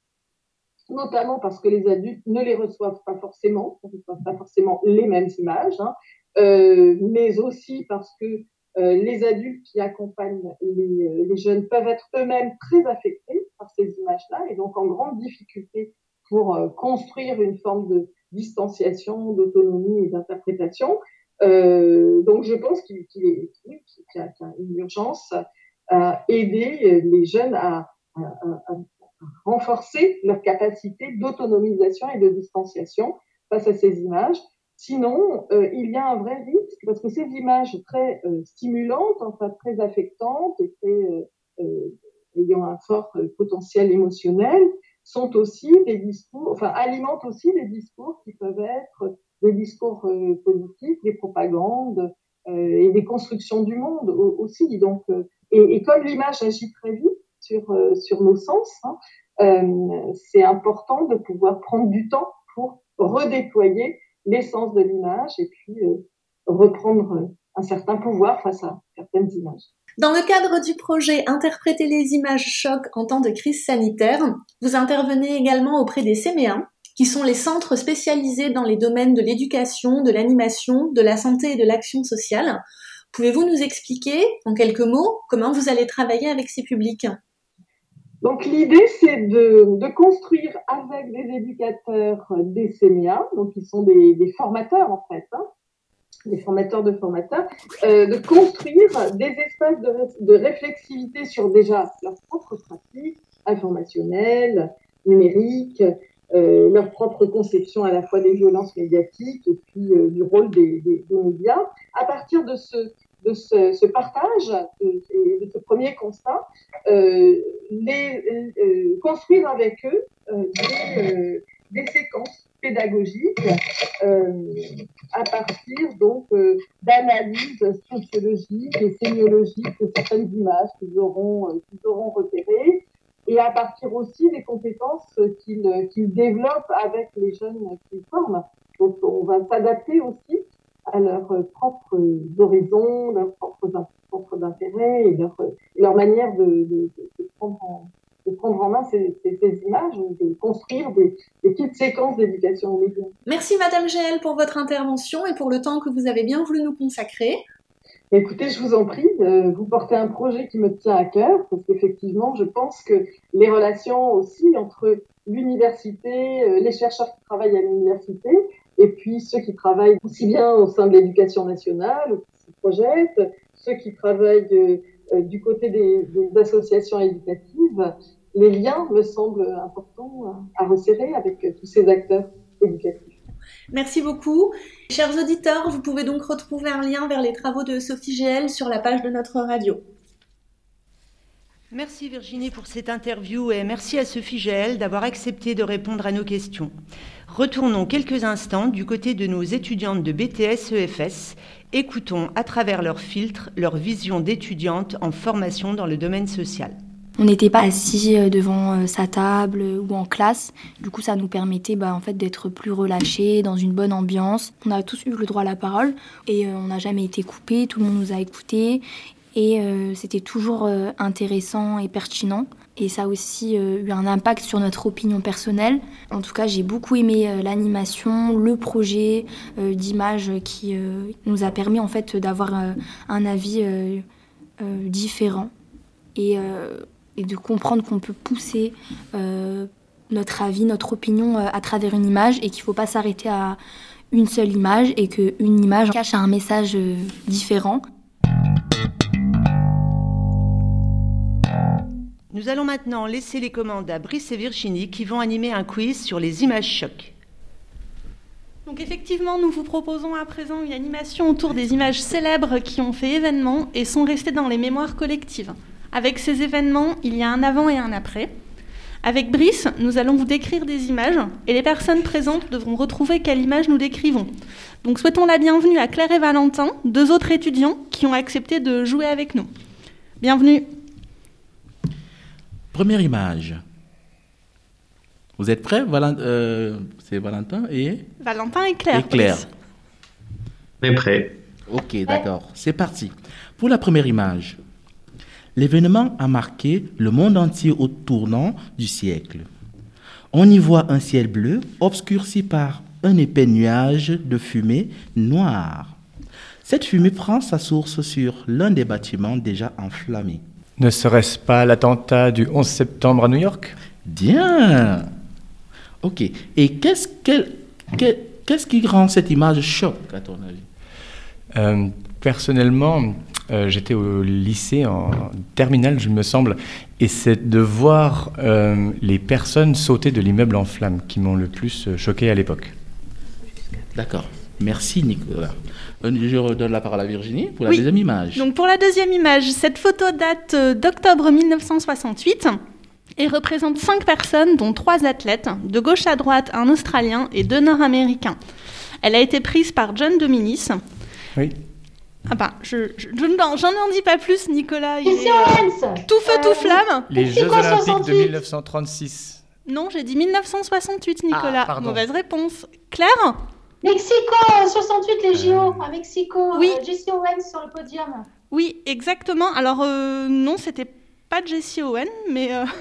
notamment parce que les adultes ne les reçoivent pas forcément, ne reçoivent pas forcément les mêmes images, hein, euh, mais aussi parce que euh, les adultes qui accompagnent les, les jeunes peuvent être eux-mêmes très affectés par ces images-là et donc en grande difficulté pour euh, construire une forme de distanciation, d'autonomie et d'interprétation. Euh, donc je pense qu'il, qu'il, est, qu'il y a, qu'il y a une urgence à aider les jeunes à, à, à, à renforcer leur capacité d'autonomisation et de distanciation face à ces images. Sinon, euh, il y a un vrai risque parce que ces images très euh, stimulantes, enfin très affectantes et très euh, euh, ayant un fort euh, potentiel émotionnel, sont aussi des discours, enfin alimentent aussi des discours qui peuvent être des discours euh, politiques, des propagandes euh, et des constructions du monde aussi. Donc euh, Et, et comme l'image agit très vite sur euh, sur nos sens, hein, euh, c'est important de pouvoir prendre du temps pour redéployer l'essence de l'image et puis euh, reprendre un certain pouvoir face à certaines images. Dans le cadre du projet Interpréter les images choc en temps de crise sanitaire, vous intervenez également auprès des C M E un, qui sont les centres spécialisés dans les domaines de l'éducation, de l'animation, de la santé et de l'action sociale, Pouvez-vous nous expliquer, en quelques mots, comment vous allez travailler avec ces publics ? Donc l'idée, c'est de, de construire avec des éducateurs des C M E A, donc ils sont des, des formateurs en fait, hein, des formateurs de formateurs, euh, de construire des espaces de, de réflexivité sur déjà leurs propres pratiques informationnelles, numériques, euh, leur propre conception à la fois des violences médiatiques et puis euh, du rôle des, des, des médias. À partir de ce, de ce, ce partage de, de ce premier constat, euh, les, euh, construire avec eux euh, des, euh, des séquences pédagogiques euh, à partir donc euh, d'analyses sociologiques et sémiologiques de certaines images qu'ils auront, euh, qu'ils auront repérées, et à partir aussi des compétences qu'ils, qu'ils développent avec les jeunes qu'ils forment. Donc on va s'adapter aussi à leurs propres horizons, leurs propres centres d'intérêt et leur, leur manière de, de, de, prendre en, de prendre en main ces, ces, ces images, de construire des, des petites séquences d'éducation aux médias. Merci Madame Géel pour votre intervention et pour le temps que vous avez bien voulu nous consacrer. Écoutez, je vous en prie, euh, vous portez un projet qui me tient à cœur, parce qu'effectivement, je pense que les relations aussi entre l'université, euh, les chercheurs qui travaillent à l'université, et puis ceux qui travaillent aussi bien au sein de l'éducation nationale, ou qui se projettent, ceux qui travaillent euh, du côté des, des associations éducatives, les liens me semblent importants à resserrer avec tous ces acteurs éducatifs. Merci beaucoup. Chers auditeurs, vous pouvez donc retrouver un lien vers les travaux de Sophie Géel sur la page de notre radio. Merci Virginie pour cette interview et merci à Sophie Géel d'avoir accepté de répondre à nos questions. Retournons quelques instants du côté de nos étudiantes de B T S E F S. Écoutons à travers leurs filtres leur vision d'étudiantes en formation dans le domaine social. On n'était pas assis devant sa table ou en classe. Du coup, ça nous permettait bah, en fait, d'être plus relâchés, dans une bonne ambiance. On a tous eu le droit à la parole et euh, on n'a jamais été coupés. Tout le monde nous a écoutés et euh, c'était toujours euh, intéressant et pertinent. Et ça a aussi euh, eu un impact sur notre opinion personnelle. En tout cas, j'ai beaucoup aimé euh, l'animation, le projet euh, d'image qui euh, nous a permis en fait, d'avoir euh, un avis euh, euh, différent. Et... Euh, et de comprendre qu'on peut pousser euh, notre avis, notre opinion euh, à travers une image et qu'il ne faut pas s'arrêter à une seule image et qu'une image cache un message euh, différent. Nous allons maintenant laisser les commandes à Brice et Virginie qui vont animer un quiz sur les images chocs. Donc effectivement, nous vous proposons à présent une animation autour des images célèbres qui ont fait événement et sont restées dans les mémoires collectives. Avec ces événements, il y a un avant et un après. Avec Brice, nous allons vous décrire des images et les personnes présentes devront retrouver quelle image nous décrivons. Donc souhaitons la bienvenue à Claire et Valentin, deux autres étudiants qui ont accepté de jouer avec nous. Bienvenue. Première image. Vous êtes prêts? Valent... euh, c'est Valentin et... Valentin et Claire. Et Claire. On est prêts. Ok, d'accord. C'est parti. Pour la première image. L'événement a marqué le monde entier au tournant du siècle. On y voit un ciel bleu obscurci par un épais nuage de fumée noire. Cette fumée prend sa source sur l'un des bâtiments déjà enflammés. Ne serait-ce pas l'attentat du onze septembre à New York? Bien. Ok. Et qu'est-ce, quel, quel, qu'est-ce qui rend cette image choc, à ton avis? euh, Personnellement... Euh, j'étais au lycée en terminale, je me semble, et c'est de voir euh, les personnes sauter de l'immeuble en flammes qui m'ont le plus choqué à l'époque. D'accord. Merci Nicolas. Je redonne la parole à Virginie pour la oui. deuxième image. Donc pour la deuxième image, cette photo date d'octobre dix-neuf cent soixante-huit et représente cinq personnes, dont trois athlètes, de gauche à droite un Australien et deux Nord-Américains. Elle a été prise par John Dominis. Oui. Ah bah, je, je, je n'en, j'en en dis pas plus, Nicolas. Il est, euh, tout feu, euh, tout flamme. Les Jeux Olympiques de mille neuf cent trente-six. Non, j'ai dit mille neuf cent soixante-huit, Nicolas. Ah, mauvaise réponse. Claire? Mexico, soixante-huit, les J O, à Mexico. Oui. Euh, Jessie Owens sur le podium. Oui, exactement. Alors, euh, non, c'était pas Jessie Owens, mais... Euh...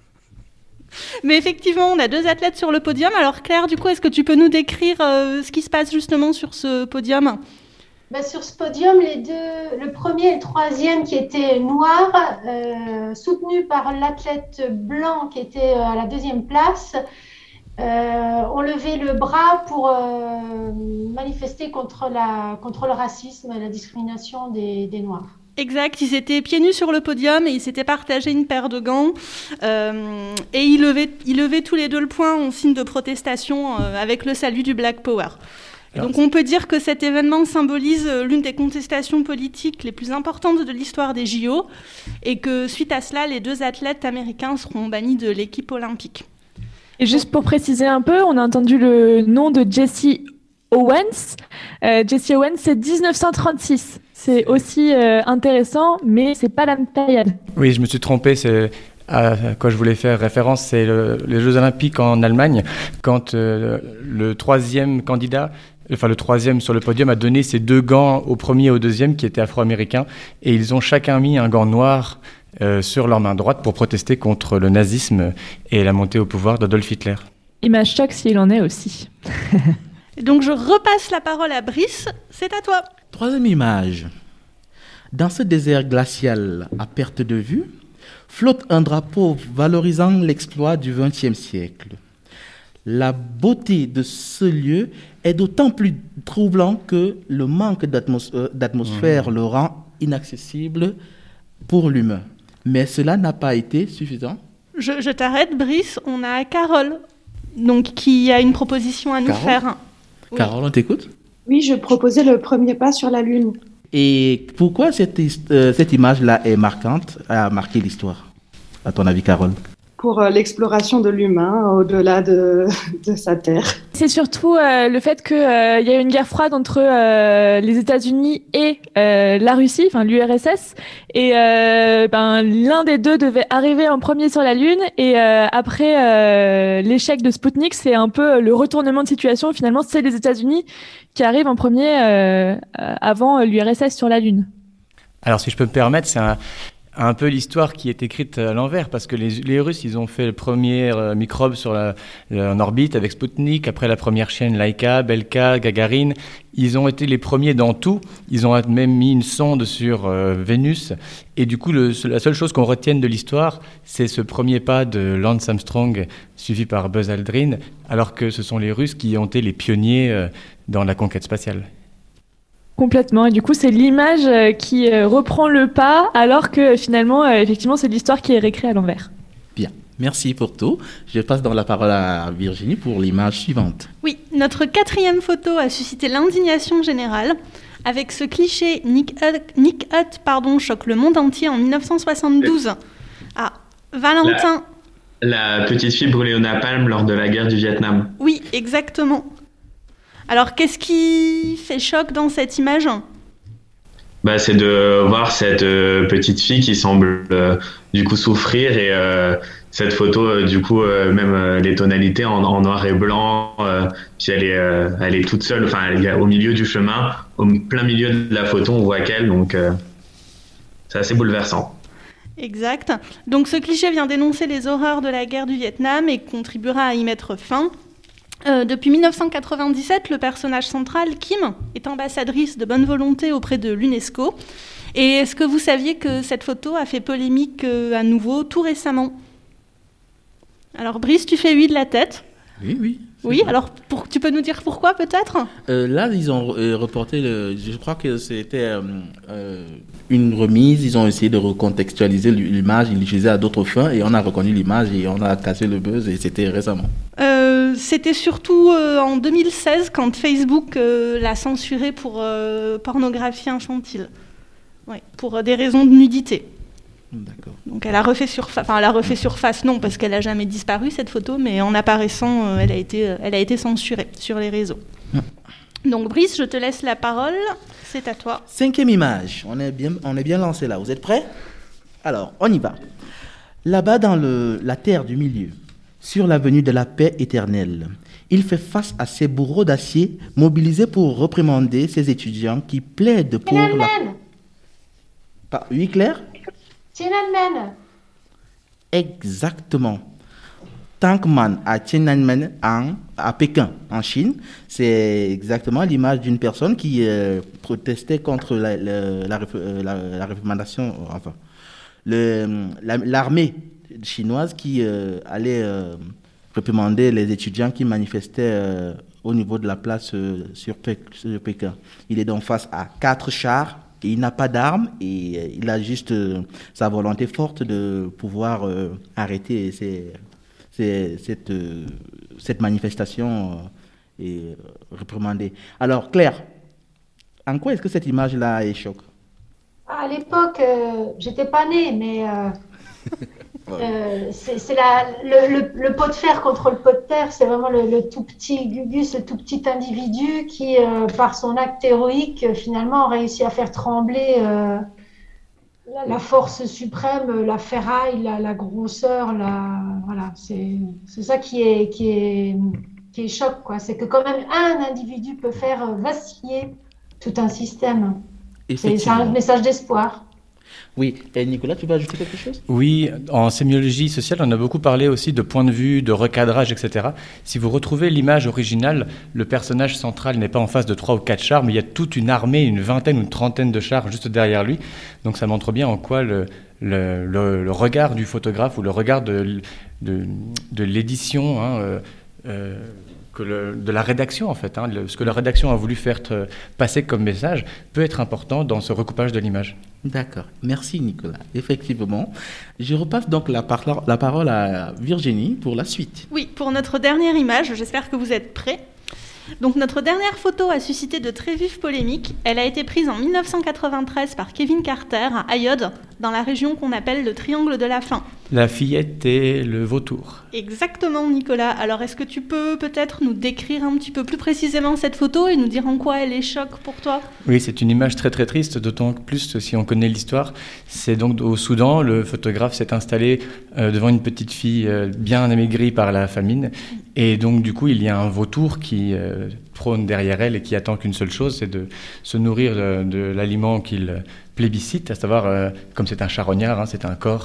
mais effectivement, on a deux athlètes sur le podium. Alors, Claire, du coup, est-ce que tu peux nous décrire euh, ce qui se passe justement sur ce podium ? Bah, sur ce podium, les deux, le premier et le troisième qui étaient noirs, euh, soutenus par l'athlète blanc qui était à la deuxième place, euh, ont levé le bras pour euh, manifester contre, la, contre le racisme et la discrimination des, des Noirs. Exact, ils étaient pieds nus sur le podium et ils s'étaient partagé une paire de gants euh, et ils levaient, ils levaient tous les deux le poing en signe de protestation euh, avec le salut du Black Power. Alors, donc on peut dire que cet événement symbolise l'une des contestations politiques les plus importantes de l'histoire des J O et que suite à cela, les deux athlètes américains seront bannis de l'équipe olympique. Et juste pour préciser un peu, on a entendu le nom de Jesse Owens. Euh, Jesse Owens, c'est dix-neuf cent trente-six. C'est aussi euh, intéressant, mais c'est pas la même période. Oui, je me suis trompé. C'est à quoi je voulais faire référence, c'est le, les Jeux Olympiques en Allemagne, quand euh, le troisième candidat, enfin le troisième sur le podium, a donné ses deux gants au premier et au deuxième, qui étaient afro-américains, et ils ont chacun mis un gant noir euh, sur leur main droite pour protester contre le nazisme et la montée au pouvoir d'Adolf Hitler. Il m'a choqué s'il en est aussi. Donc je repasse la parole à Brice, c'est à toi. Troisième image. Dans ce désert glacial à perte de vue, flotte un drapeau valorisant l'exploit du vingtième siècle. La beauté de ce lieu est d'autant plus troublant que le manque d'atmos- euh, d'atmosphère mmh. le rend inaccessible pour l'humain. Mais cela n'a pas été suffisant. Je, je t'arrête, Brice. On a Carole, donc, qui a une proposition à nous Carole faire. Oui. Carole, on t'écoute ? Oui, je proposais le premier pas sur la Lune. Et pourquoi cette, euh, cette image-là est marquante, a marqué l'histoire, à ton avis, Carole ? Pour euh, l'exploration de l'humain au-delà de, de sa Terre. C'est surtout euh, le fait qu'il euh, y a eu une guerre froide entre euh, les États-Unis et euh, la Russie, enfin l'U R S S, et euh, ben, l'un des deux devait arriver en premier sur la Lune, et euh, après euh, l'échec de Sputnik, c'est un peu le retournement de situation. Finalement, c'est les États-Unis qui arrivent en premier euh, avant l'U R S S sur la Lune. Alors, si je peux me permettre, c'est un... un peu l'histoire qui est écrite à l'envers, parce que les, les Russes, ils ont fait le premier euh, microbe sur la, la, en orbite avec Sputnik, après la première chaîne Laika, Belka, Gagarine. Ils ont été les premiers dans tout. Ils ont même mis une sonde sur euh, Vénus. Et du coup, le, la seule chose qu'on retienne de l'histoire, c'est ce premier pas de Lance Armstrong, suivi par Buzz Aldrin, alors que ce sont les Russes qui ont été les pionniers euh, dans la conquête spatiale. Complètement. Et du coup, c'est l'image qui reprend le pas, alors que finalement, effectivement, c'est l'histoire qui est réécrite à l'envers. Bien. Merci pour tout. Je passe dans la parole à Virginie pour l'image suivante. Oui, notre quatrième photo a suscité l'indignation générale. Avec ce cliché, Nick Hutt, Nick Hutt pardon, choque le monde entier en dix-neuf cent soixante-douze. Ah, Valentin. La, la petite fille brûlée au napalm lors de la guerre du Vietnam. Oui, exactement. Alors, qu'est-ce qui fait choc dans cette image ? Bah, c'est de voir cette euh, petite fille qui semble euh, du coup souffrir, et euh, cette photo, euh, du coup, euh, même euh, les tonalités en, en noir et blanc, euh, puis elle est, euh, elle est toute seule, enfin, elle est au milieu du chemin, au plein milieu de la photo, on voit qu'elle, donc euh, c'est assez bouleversant. Exact. Donc, ce cliché vient dénoncer les horreurs de la guerre du Vietnam et contribuera à y mettre fin. Euh, depuis dix-neuf cent quatre-vingt-dix-sept, le personnage central, Kim, est ambassadrice de bonne volonté auprès de l'UNESCO. Et est-ce que vous saviez que cette photo a fait polémique euh, à nouveau tout récemment ? Alors Brice, tu fais oui de la tête. Oui, oui. Oui, alors pour, tu peux nous dire pourquoi peut-être ? euh, Là, ils ont euh, reporté, le, je crois que c'était euh, euh, une remise, ils ont essayé de recontextualiser l'image, ils l'utilisaient à d'autres fins, et on a reconnu l'image et on a cassé le buzz, et c'était récemment. Euh, c'était surtout euh, en deux mille seize quand Facebook euh, l'a censurée pour euh, pornographie infantile, ouais, pour euh, des raisons de nudité. D'accord. Donc elle a refait surface, enfin elle a refait surface non parce qu'elle a jamais disparu cette photo, mais en apparaissant, euh, elle a été, euh, elle a été censurée sur les réseaux. Mmh. Donc Brice, je te laisse la parole, c'est à toi. Cinquième image, on est bien, on est bien lancé là. Vous êtes prêts ? Alors on y va. Là-bas dans le, la terre du milieu, sur l'avenue de la paix éternelle, il fait face à ses bourreaux d'acier mobilisés pour réprimander ses étudiants qui plaident pour la. Pas... Oui, Claire ? Tiananmen. Exactement. Tangman à Tiananmen, en, à Pékin, en Chine. C'est exactement l'image d'une personne qui euh, protestait contre la, la, la, la, la réprimandation, enfin, le, la, l'armée chinoise qui euh, allait euh, réprimander les étudiants qui manifestaient euh, au niveau de la place euh, sur, Pé- sur Pékin. Il est donc face à quatre chars. Et il n'a pas d'armes et euh, il a juste euh, sa volonté forte de pouvoir euh, arrêter ces, ces, cette, euh, cette manifestation euh, et euh, réprimander. Alors Claire, en quoi est-ce que cette image-là est choc? À l'époque, euh, j'étais pas née, mais euh, euh, c'est, c'est la, le, le, le pot de fer contre le pot de terre. C'est vraiment le, le tout petit Gugus, le tout petit individu qui, euh, par son acte héroïque, finalement, a réussi à faire trembler euh, la, la force suprême, la ferraille, la, la grosseur. La, voilà, c'est, c'est ça qui est, qui est, qui est choc, quoi. C'est que quand même un individu peut faire vaciller tout un système. C'est, c'est un message d'espoir. Oui, et Nicolas, tu veux ajouter quelque chose? Oui, en sémiologie sociale, on a beaucoup parlé aussi de point de vue, de recadrage, et cetera. Si vous retrouvez l'image originale, le personnage central n'est pas en face de trois ou quatre chars, mais il y a toute une armée, une vingtaine ou une trentaine de chars juste derrière lui. Donc ça montre bien en quoi le, le, le, le regard du photographe ou le regard de, de, de l'édition, hein, euh, euh, que le, de la rédaction en fait, hein, le, ce que la rédaction a voulu faire te, passer comme message peut être important dans ce recoupage de l'image. D'accord, merci Nicolas. Effectivement, je repasse donc la, par- la parole à Virginie pour la suite. Oui, pour notre dernière image, j'espère que vous êtes prêts. Donc notre dernière photo a suscité de très vives polémiques. Elle a été prise en dix-neuf cent quatre-vingt-treize par Kevin Carter à Ayod, dans la région qu'on appelle le Triangle de la Faim. La fillette et le vautour. Exactement, Nicolas. Alors est-ce que tu peux peut-être nous décrire un petit peu plus précisément cette photo et nous dire en quoi elle est choc pour toi? Oui, c'est une image très très triste, d'autant plus si on connaît l'histoire. C'est donc au Soudan, le photographe s'est installé euh, devant une petite fille euh, bien amaigrie par la famine. Et donc du coup, il y a un vautour qui euh, prône derrière elle et qui attend qu'une seule chose, c'est de se nourrir de, de l'aliment qu'il plébiscite, à savoir, euh, comme c'est un charognard, hein, c'est un corps.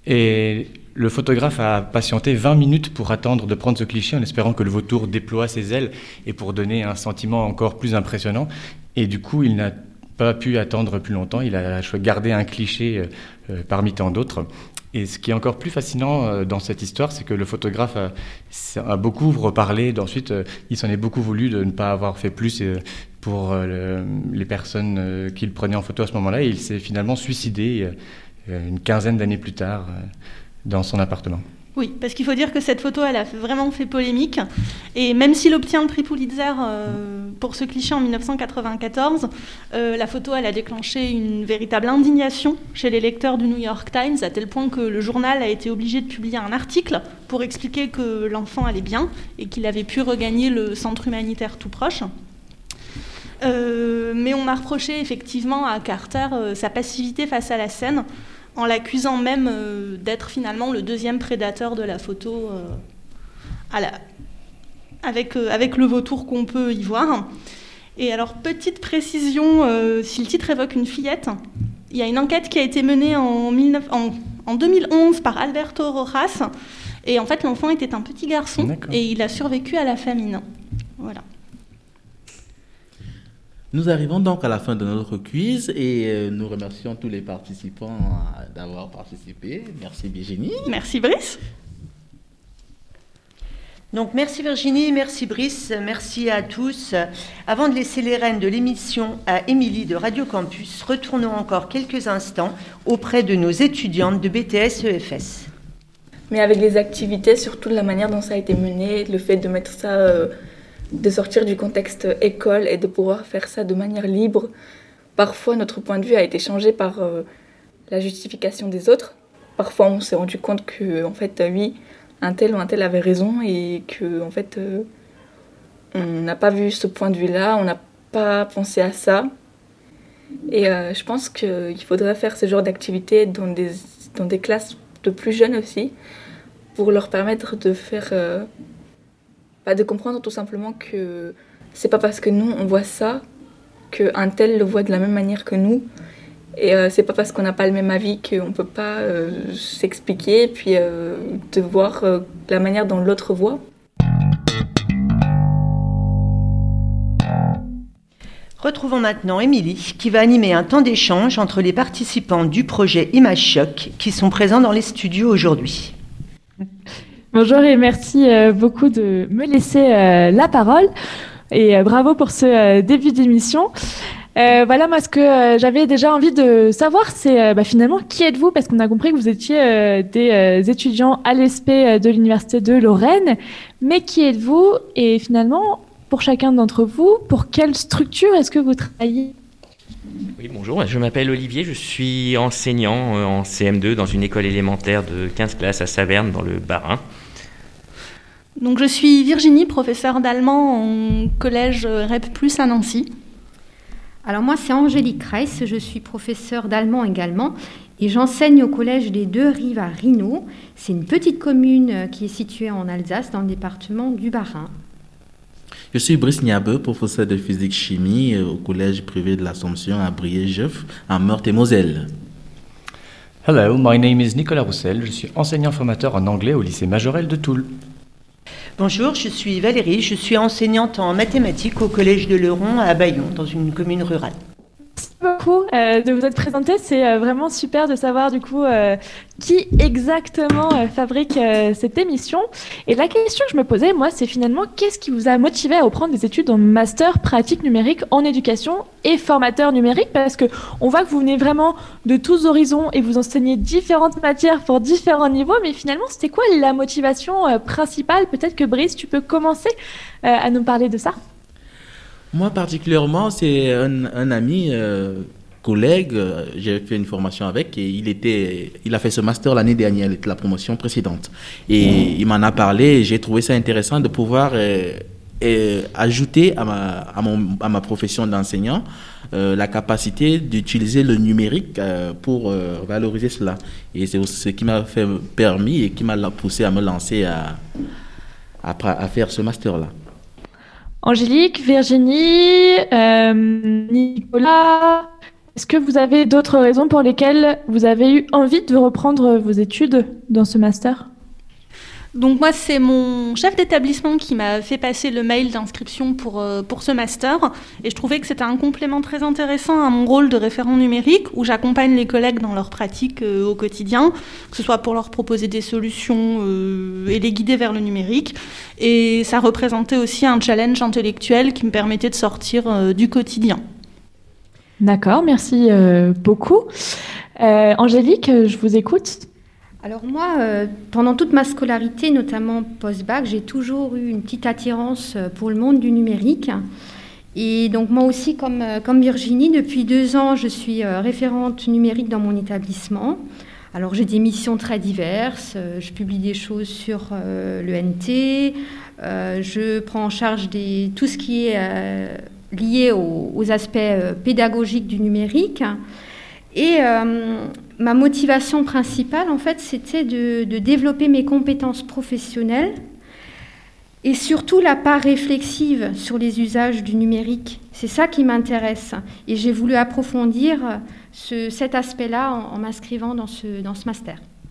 Et le photographe a patienté vingt minutes pour attendre de prendre ce cliché en espérant que le vautour déploie ses ailes et pour donner un sentiment encore plus impressionnant. Et du coup, il n'a pas pu attendre plus longtemps. Il a gardé un cliché euh, parmi tant d'autres. Et ce qui est encore plus fascinant euh, dans cette histoire, c'est que le photographe a, a beaucoup reparlé. Ensuite, euh, il s'en est beaucoup voulu de ne pas avoir fait plus euh, pour euh, le, les personnes euh, qu'il prenait en photo à ce moment-là. Et il s'est finalement suicidé euh, une quinzaine d'années plus tard euh, dans son appartement. Oui, parce qu'il faut dire que cette photo, elle a vraiment fait polémique. Et même s'il obtient le prix Pulitzer euh, pour ce cliché en dix-neuf cent quatre-vingt-quatorze, euh, la photo, elle a déclenché une véritable indignation chez les lecteurs du New York Times, à tel point que le journal a été obligé de publier un article pour expliquer que l'enfant allait bien et qu'il avait pu regagner le centre humanitaire tout proche. Euh, mais on a reproché effectivement à Carter euh, sa passivité face à la scène, en l'accusant même euh, d'être finalement le deuxième prédateur de la photo, euh, à la... avec, euh, avec le vautour qu'on peut y voir. Et alors, petite précision, euh, si le titre évoque une fillette, il y a une enquête qui a été menée en, mille neuf... en, en deux mille onze par Alberto Rojas, et en fait, l'enfant était un petit garçon, D'accord. et il a survécu à la famine. Voilà. Nous arrivons donc à la fin de notre quiz et nous remercions tous les participants d'avoir participé. Merci Virginie. Merci Brice. Donc merci Virginie, merci Brice, merci à tous. Avant de laisser les rênes de l'émission à Émilie de Radio Campus, retournons encore quelques instants auprès de nos étudiantes de B T S E F S. Mais avec les activités, surtout de la manière dont ça a été mené, le fait de mettre ça... Euh, de sortir du contexte école et de pouvoir faire ça de manière libre. Parfois, notre point de vue a été changé par euh, la justification des autres. Parfois, on s'est rendu compte que, en fait, oui, un tel ou un tel avait raison et que, en fait, euh, on n'a pas vu ce point de vue-là, on n'a pas pensé à ça. Et euh, je pense qu'il faudrait faire ce genre d'activité dans des, dans des classes de plus jeunes aussi, pour leur permettre de faire... Euh, de comprendre tout simplement que c'est pas parce que nous on voit ça qu'un tel le voit de la même manière que nous Et euh, c'est pas parce qu'on n'a pas le même avis qu'on peut pas euh, s'expliquer et puis euh, de voir euh, la manière dont l'autre voit. Retrouvons maintenant Émilie qui va animer un temps d'échange entre les participants du projet Image Choc qui sont présents dans les studios aujourd'hui. Bonjour et merci euh, beaucoup de me laisser euh, la parole et euh, bravo pour ce euh, début d'émission. Euh, voilà, moi ce que euh, j'avais déjà envie de savoir c'est euh, bah, finalement qui êtes-vous, parce qu'on a compris que vous étiez euh, des euh, étudiants à l'E S P de l'Université de Lorraine, mais qui êtes-vous et finalement pour chacun d'entre vous, pour quelle structure est-ce que vous travaillez ? Oui, bonjour, je m'appelle Olivier, je suis enseignant en C M deux dans une école élémentaire de quinze classes à Saverne dans le Bas-Rhin. Donc je suis Virginie, professeure d'allemand en collège REP plus à Nancy. Alors moi c'est Angélique Reiss, je suis professeure d'allemand également et j'enseigne au collège des Deux Rives à Rhino. C'est une petite commune qui est située en Alsace dans le département du Bas-Rhin. Je suis Brice Niabeux, professeur de physique-chimie au collège privé de l'Assomption à Briey-Jeuf, en Meurthe-et-Moselle. Hello, my name is Nicolas Roussel, je suis enseignant formateur en anglais au lycée Majorel de Toul. Bonjour, je suis Valérie, je suis enseignante en mathématiques au collège de Leuron à Bayon, dans une commune rurale. Merci beaucoup euh, de vous être présenté. C'est euh, vraiment super de savoir du coup euh, qui exactement euh, fabrique euh, cette émission. Et la question que je me posais, moi, c'est finalement qu'est-ce qui vous a motivé à reprendre des études en master pratique numérique en éducation et formateur numérique, parce que on voit que vous venez vraiment de tous horizons et vous enseignez différentes matières pour différents niveaux. Mais finalement, c'était quoi la motivation euh, principale ? Peut-être que Brice, tu peux commencer euh, à nous parler de ça. Moi, particulièrement, c'est un, un ami, euh, collègue, euh, j'ai fait une formation avec et il, était, il a fait ce master l'année dernière, la promotion précédente. Et mmh. il m'en a parlé et j'ai trouvé ça intéressant de pouvoir euh, euh, ajouter à ma, à, mon, à ma profession d'enseignant euh, la capacité d'utiliser le numérique euh, pour euh, valoriser cela. Et c'est ce qui m'a fait, permis et qui m'a poussé à me lancer à, à, à faire ce master-là. Angélique, Virginie, euh, Nicolas, est-ce que vous avez d'autres raisons pour lesquelles vous avez eu envie de reprendre vos études dans ce master ? Donc moi, c'est mon chef d'établissement qui m'a fait passer le mail d'inscription pour, euh, pour ce master. Et je trouvais que c'était un complément très intéressant à mon rôle de référent numérique, où j'accompagne les collègues dans leur pratique euh, au quotidien, que ce soit pour leur proposer des solutions euh, et les guider vers le numérique. Et ça représentait aussi un challenge intellectuel qui me permettait de sortir euh, du quotidien. D'accord, merci euh, beaucoup. Euh, Angélique, je vous écoute. Alors moi, euh, pendant toute ma scolarité, notamment post-bac, j'ai toujours eu une petite attirance pour le monde du numérique. Et donc moi aussi, comme, comme Virginie, depuis deux ans, je suis euh, référente numérique dans mon établissement. Alors j'ai des missions très diverses, euh, je publie des choses sur euh, l'E N T, euh, je prends en charge des, tout ce qui est euh, lié aux, aux aspects euh, pédagogiques du numérique. Et euh, ma motivation principale, en fait, c'était de, de développer mes compétences professionnelles et surtout la part réflexive sur les usages du numérique. C'est ça qui m'intéresse. Et j'ai voulu approfondir ce, cet aspect-là en, en m'inscrivant dans ce, dans ce master.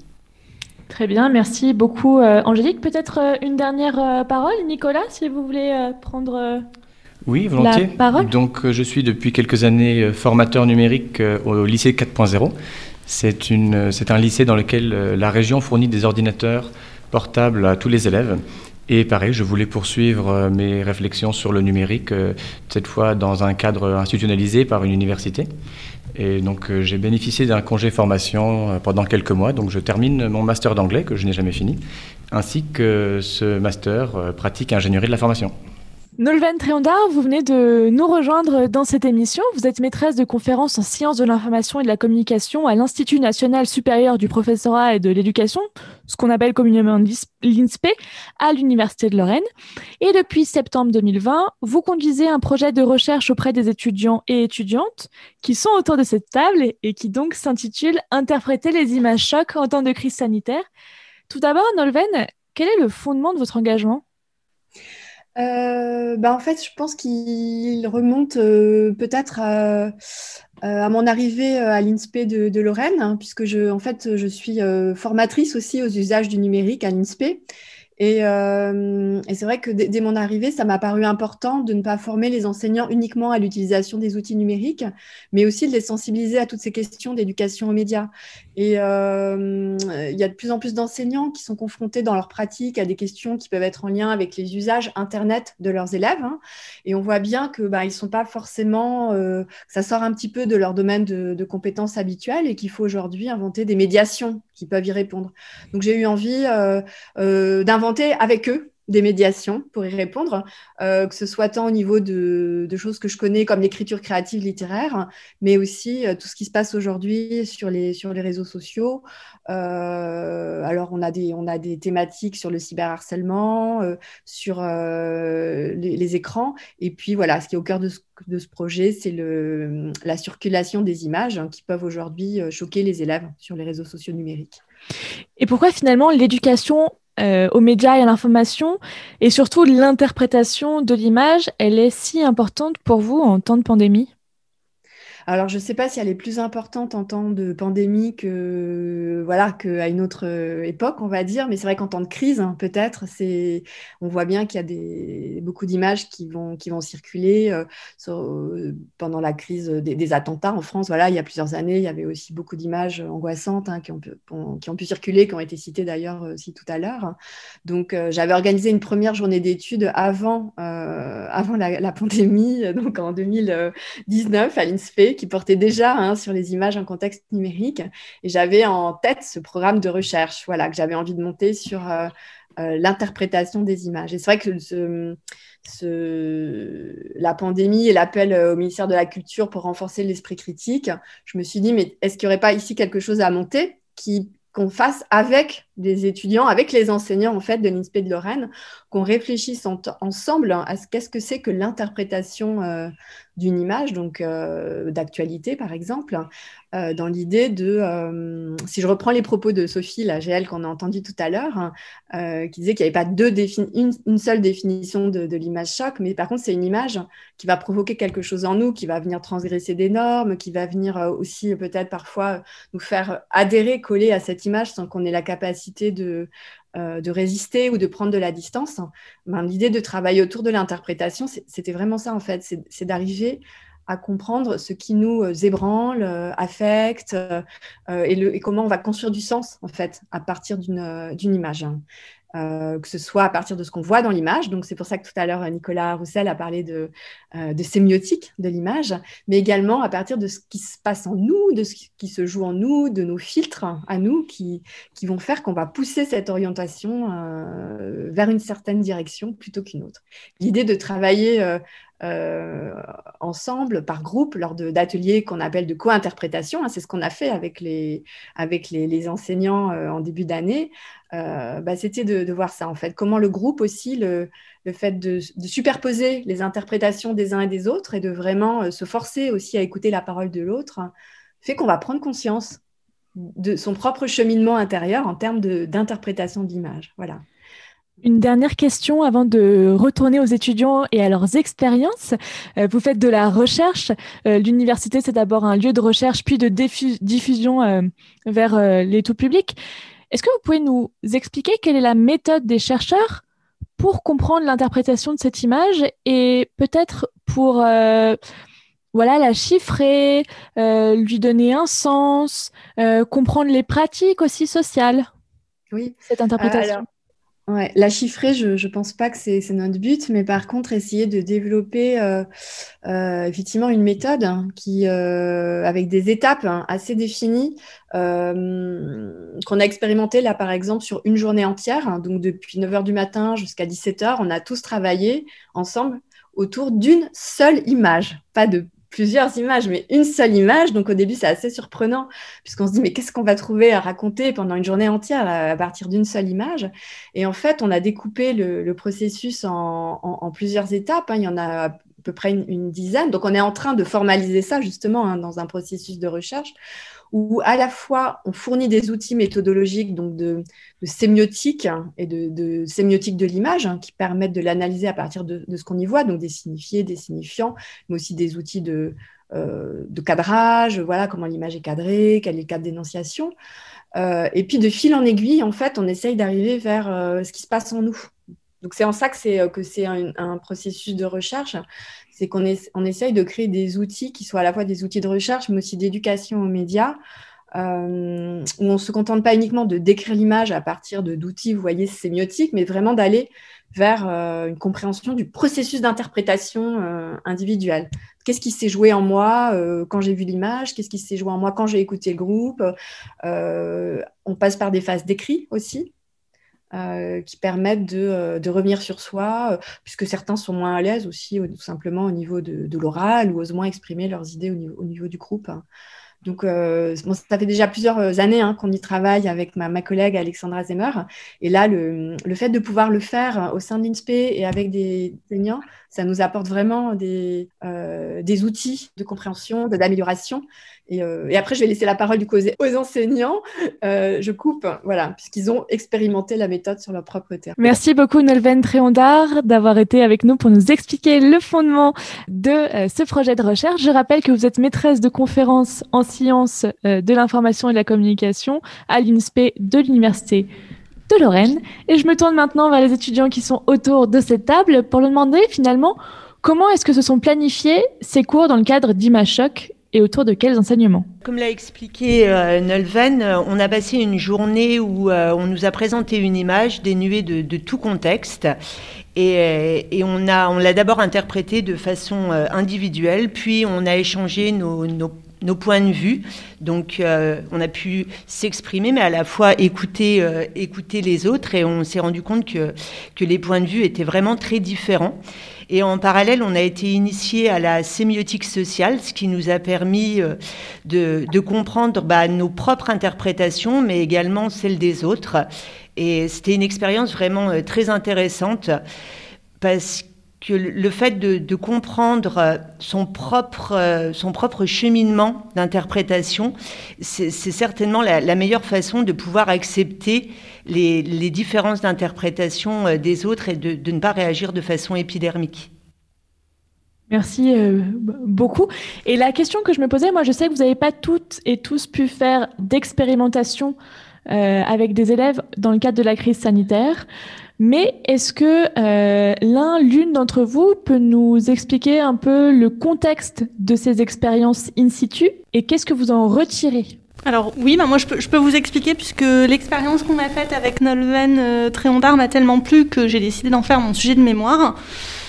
Très bien, merci beaucoup euh, Angélique. Peut-être euh, une dernière euh, parole, Nicolas, si vous voulez euh, prendre... Euh... Oui, volontiers. Donc, euh, je suis depuis quelques années euh, formateur numérique euh, au lycée quatre point zéro. C'est, une, euh, c'est un lycée dans lequel euh, la région fournit des ordinateurs portables à tous les élèves. Et pareil, je voulais poursuivre euh, mes réflexions sur le numérique, euh, cette fois dans un cadre institutionnalisé par une université. Et donc, euh, j'ai bénéficié d'un congé formation euh, pendant quelques mois. Donc, je termine mon master d'anglais, que je n'ai jamais fini, ainsi que ce master euh, pratique ingénierie de la formation. Nolwenn Tréondard, vous venez de nous rejoindre dans cette émission. Vous êtes maîtresse de conférences en sciences de l'information et de la communication à l'Institut national supérieur du professorat et de l'éducation, ce qu'on appelle communément l'I N S P, à l'Université de Lorraine. Et depuis septembre deux mille vingt, vous conduisez un projet de recherche auprès des étudiants et étudiantes qui sont autour de cette table et qui donc s'intitule « Interpréter les images chocs en temps de crise sanitaire ». Tout d'abord, Nolwenn, quel est le fondement de votre engagement ? Euh, bah en fait, je pense qu'il remonte euh, peut-être à, à mon arrivée à l'I N S P de, de Lorraine, hein, puisque je, en fait, je suis euh, formatrice aussi aux usages du numérique à l'I N S P. Et, euh, et c'est vrai que dès, dès mon arrivée, ça m'a paru important de ne pas former les enseignants uniquement à l'utilisation des outils numériques, mais aussi de les sensibiliser à toutes ces questions d'éducation aux médias. Et euh, il y a de plus en plus d'enseignants qui sont confrontés dans leur pratique à des questions qui peuvent être en lien avec les usages Internet de leurs élèves. Hein, et on voit bien que bah, ils sont pas forcément, euh, ça sort un petit peu de leur domaine de, de compétences habituelles et qu'il faut aujourd'hui inventer des médiations qui peuvent y répondre. Donc j'ai eu envie euh, euh, d'inventer avec eux des médiations pour y répondre, euh, que ce soit tant au niveau de, de choses que je connais comme l'écriture créative littéraire, mais aussi euh, tout ce qui se passe aujourd'hui sur les, sur les réseaux sociaux. Euh, alors, on a, des, on a des thématiques sur le cyberharcèlement, euh, sur euh, les, les écrans. Et puis, voilà, ce qui est au cœur de ce, de ce projet, c'est le, la circulation des images hein, qui peuvent aujourd'hui choquer les élèves sur les réseaux sociaux numériques. Et pourquoi finalement l'éducation Euh, aux médias et à l'information, et surtout l'interprétation de l'image, elle est si importante pour vous en temps de pandémie? Alors, je ne sais pas si elle est plus importante en temps de pandémie que, voilà, qu'à une autre époque, on va dire, mais c'est vrai qu'en temps de crise, hein, peut-être, c'est, on voit bien qu'il y a des, beaucoup d'images qui vont, qui vont circuler euh, sur, euh, pendant la crise des, des attentats en France. Voilà, il y a plusieurs années, il y avait aussi beaucoup d'images angoissantes hein, qui, ont pu, qui ont pu circuler, qui ont été citées d'ailleurs aussi tout à l'heure. Donc, euh, j'avais organisé une première journée d'études avant, euh, avant la, la pandémie, donc en deux mille dix-neuf à l'I N S P, qui portait déjà hein, sur les images en contexte numérique. Et j'avais en tête ce programme de recherche voilà, que j'avais envie de monter sur euh, euh, l'interprétation des images. Et c'est vrai que ce, ce, la pandémie et l'appel au ministère de la Culture pour renforcer l'esprit critique, je me suis dit, mais est-ce qu'il n'y aurait pas ici quelque chose à monter qui qu'on fasse avec des étudiants, avec les enseignants en fait de l'I N S P de Lorraine, qu'on réfléchisse en ensemble à ce qu'est-ce que c'est que l'interprétation euh, d'une image, donc euh, d'actualité par exemple, euh, dans l'idée de, euh, si je reprends les propos de Sophie, la G L qu'on a entendu tout à l'heure, euh, qui disait qu'il n'y avait pas deux défini- une, une seule définition de, de l'image choc, mais par contre c'est une image qui va provoquer quelque chose en nous, qui va venir transgresser des normes, qui va venir euh, aussi euh, peut-être parfois nous faire adhérer, coller à cette image sans qu'on ait la capacité de, euh, de résister ou de prendre de la distance. Ben, l'idée de travailler autour de l'interprétation, c'était vraiment ça en fait, c'est, c'est d'arriver à comprendre ce qui nous ébranle, euh, affecte euh, et, le, et comment on va construire du sens en fait à partir d'une, d'une image. Euh, que ce soit à partir de ce qu'on voit dans l'image. Donc, c'est pour ça que tout à l'heure, Nicolas Roussel a parlé de, euh, de sémiotique de l'image, mais également à partir de ce qui se passe en nous, de ce qui se joue en nous, de nos filtres à nous qui, qui vont faire qu'on va pousser cette orientation euh, vers une certaine direction plutôt qu'une autre. L'idée de travailler euh, Euh, ensemble, par groupe, lors de, d'ateliers qu'on appelle de co-interprétation. Hein, c'est ce qu'on a fait avec les, avec les, les enseignants euh, en début d'année. Euh, bah, c'était de, de voir ça, en fait. Comment le groupe aussi, le, le fait de, de superposer les interprétations des uns et des autres et de vraiment euh, se forcer aussi à écouter la parole de l'autre, fait qu'on va prendre conscience de son propre cheminement intérieur en termes de, d'interprétation d'image. Voilà. Une dernière question avant de retourner aux étudiants et à leurs expériences. Euh, vous faites de la recherche. Euh, l'université, c'est d'abord un lieu de recherche, puis de diffu- diffusion euh, vers euh, les tout publics. Est-ce que vous pouvez nous expliquer quelle est la méthode des chercheurs pour comprendre l'interprétation de cette image et peut-être pour euh, voilà, la chiffrer, euh, lui donner un sens, euh, comprendre les pratiques aussi sociales? Oui, cette interprétation. Alors... Ouais, la chiffrer, je ne pense pas que c'est, c'est notre but, mais par contre, essayer de développer euh, euh, effectivement une méthode hein, qui, euh, avec des étapes hein, assez définies, euh, qu'on a expérimenté là, par exemple, sur une journée entière. Hein, donc, depuis neuf heures du matin jusqu'à dix-sept heures, on a tous travaillé ensemble autour d'une seule image, pas de plusieurs images, mais une seule image. Donc, au début, c'est assez surprenant puisqu'on se dit, mais qu'est-ce qu'on va trouver à raconter pendant une journée entière à partir d'une seule image? Et en fait, on a découpé le, le processus en, en, en plusieurs étapes. Hein. Il y en a peu près une, une dizaine. Donc, on est en train de formaliser ça, justement, hein, dans un processus de recherche où, à la fois, on fournit des outils méthodologiques, donc de, de sémiotique hein, et de, de sémiotique de l'image, hein, qui permettent de l'analyser à partir de, de ce qu'on y voit, donc des signifiés, des signifiants, mais aussi des outils de, euh, de cadrage, voilà, comment l'image est cadrée, quel est le cadre d'énonciation. Euh, et puis, de fil en aiguille, en fait, on essaye d'arriver vers euh, ce qui se passe en nous. Donc, c'est en ça que c'est, que c'est un, un processus de recherche, c'est qu'on est, on essaye de créer des outils qui soient à la fois des outils de recherche, mais aussi d'éducation aux médias, euh, où on ne se contente pas uniquement de décrire l'image à partir de, d'outils, vous voyez, sémiotiques, mais vraiment d'aller vers euh, une compréhension du processus d'interprétation euh, individuelle. Qu'est-ce qui s'est joué en moi euh, quand j'ai vu l'image? Qu'est-ce qui s'est joué en moi quand j'ai écouté le groupe? euh, On passe par des phases d'écrit aussi, Euh, qui permettent de, euh, de revenir sur soi, euh, puisque certains sont moins à l'aise aussi, euh, tout simplement au niveau de, de l'oral, ou osent moins exprimer leurs idées au niveau, au niveau du groupe. Donc, euh, bon, ça fait déjà plusieurs années hein, qu'on y travaille avec ma, ma collègue Alexandra Zemmer. Et là, le, le fait de pouvoir le faire au sein de l'I N S P E et avec des enseignants, ça nous apporte vraiment des, euh, des outils de compréhension, de, d'amélioration. Et, euh, et après, je vais laisser la parole du coup aux, aux enseignants. Euh, je coupe, voilà, puisqu'ils ont expérimenté la méthode sur leur propre terrain. Merci beaucoup Nolwenn Tréondard d'avoir été avec nous pour nous expliquer le fondement de euh, ce projet de recherche. Je rappelle que vous êtes maîtresse de conférences en sciences euh, de l'information et de la communication à l'I N S P E de l'Université de Lorraine. Et je me tourne maintenant vers les étudiants qui sont autour de cette table pour leur demander finalement comment est-ce que se sont planifiés ces cours dans le cadre d'ImageShock et autour de quels enseignements? Comme l'a expliqué euh, Nolwenn, on a passé une journée où euh, on nous a présenté une image dénuée de, de tout contexte et, et on, a, on l'a d'abord interprétée de façon euh, individuelle, puis on a échangé nos, nos, nos points de vue. Donc euh, on a pu s'exprimer, mais à la fois écouter, euh, écouter les autres, et on s'est rendu compte que, que les points de vue étaient vraiment très différents. Et en parallèle, on a été initié à la sémiotique sociale, ce qui nous a permis de, de comprendre bah, nos propres interprétations, mais également celles des autres. Et c'était une expérience vraiment très intéressante, parce que le fait de, de comprendre son propre, son propre cheminement d'interprétation, c'est, c'est certainement la, la meilleure façon de pouvoir accepter les, les différences d'interprétation des autres et de, de ne pas réagir de façon épidermique. Merci euh, beaucoup. Et la question que je me posais, moi je sais que vous n'avez pas toutes et tous pu faire d'expérimentation euh, avec des élèves dans le cadre de la crise sanitaire. Mais est-ce que euh, l'un, l'une d'entre vous peut nous expliquer un peu le contexte de ces expériences in situ et qu'est-ce que vous en retirez? Alors oui, bah moi je peux, je peux vous expliquer, puisque l'expérience qu'on a faite avec Nolwenn euh, Tréondard m'a tellement plu que j'ai décidé d'en faire mon sujet de mémoire.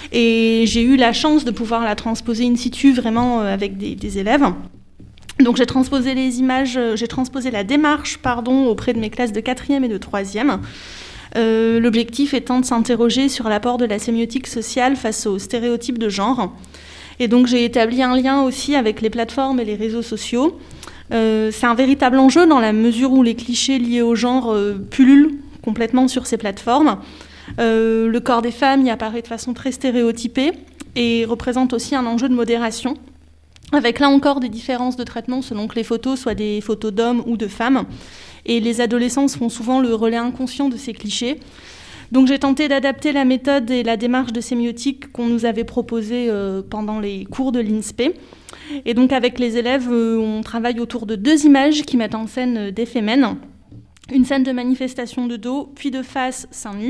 Et j'ai eu la chance de pouvoir la transposer in situ vraiment euh, avec des, des élèves. Donc j'ai transposé les images, euh, j'ai transposé la démarche pardon, auprès de mes classes de quatrième et de troisième. Euh, l'objectif étant de s'interroger sur l'apport de la sémiotique sociale face aux stéréotypes de genre. Et donc j'ai établi un lien aussi avec les plateformes et les réseaux sociaux. Euh, c'est un véritable enjeu dans la mesure où les clichés liés au genre euh, pullulent complètement sur ces plateformes. Euh, le corps des femmes y apparaît de façon très stéréotypée et représente aussi un enjeu de modération, avec là encore des différences de traitement selon que les photos soient des photos d'hommes ou de femmes. Et les adolescents font souvent le relais inconscient de ces clichés. Donc j'ai tenté d'adapter la méthode et la démarche de sémiotique qu'on nous avait proposée euh, pendant les cours de l'I N S P E. Et donc avec les élèves, euh, on travaille autour de deux images qui mettent en scène des fémènes. Une scène de manifestation de dos, puis de face, seins nus.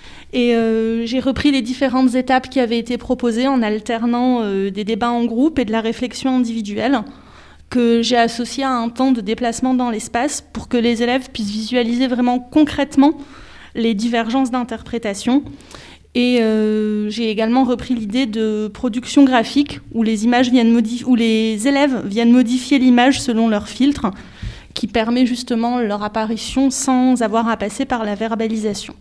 Et euh, j'ai repris les différentes étapes qui avaient été proposées en alternant euh, des débats en groupe et de la réflexion individuelle, que j'ai associé à un temps de déplacement dans l'espace pour que les élèves puissent visualiser vraiment concrètement les divergences d'interprétation. Et euh, j'ai également repris l'idée de production graphique où les, images viennent modif- où les élèves viennent modifier l'image selon leur filtre, qui permet justement leur apparition sans avoir à passer par la verbalisation.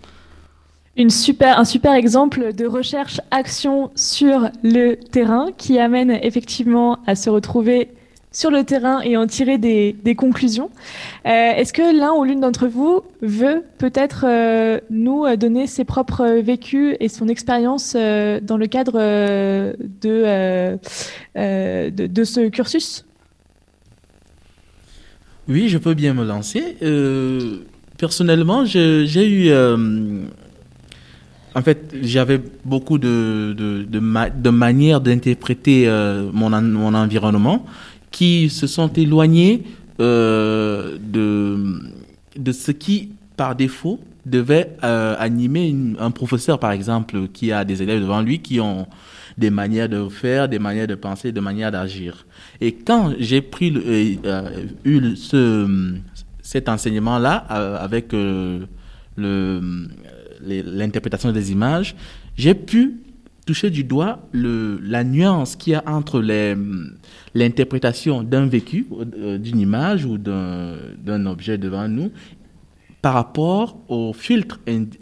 Une super, un super exemple de recherche-action sur le terrain qui amène effectivement à se retrouver sur le terrain et en tirer des, des conclusions. Euh, est-ce que l'un ou l'une d'entre vous veut peut-être euh, nous donner ses propres vécus et son expérience euh, dans le cadre euh, de, euh, euh, de, de ce cursus ? Oui, je peux bien me lancer. Euh, personnellement, je, j'ai eu... Euh, en fait, j'avais beaucoup de, de, de, ma, de manières d'interpréter euh, mon, mon environnement qui se sont éloignées euh, de, de ce qui, par défaut, devait euh, animer une, un professeur, par exemple, qui a des élèves devant lui qui ont des manières de faire, des manières de penser, des manières d'agir. Et quand j'ai pris le, euh, eu ce, cet enseignement-là euh, avec euh, le, les, l'interprétation des images, j'ai pu toucher du doigt le, la nuance qu'il y a entre les, l'interprétation d'un vécu, euh, d'une image ou d'un, d'un objet devant nous, par rapport au filtre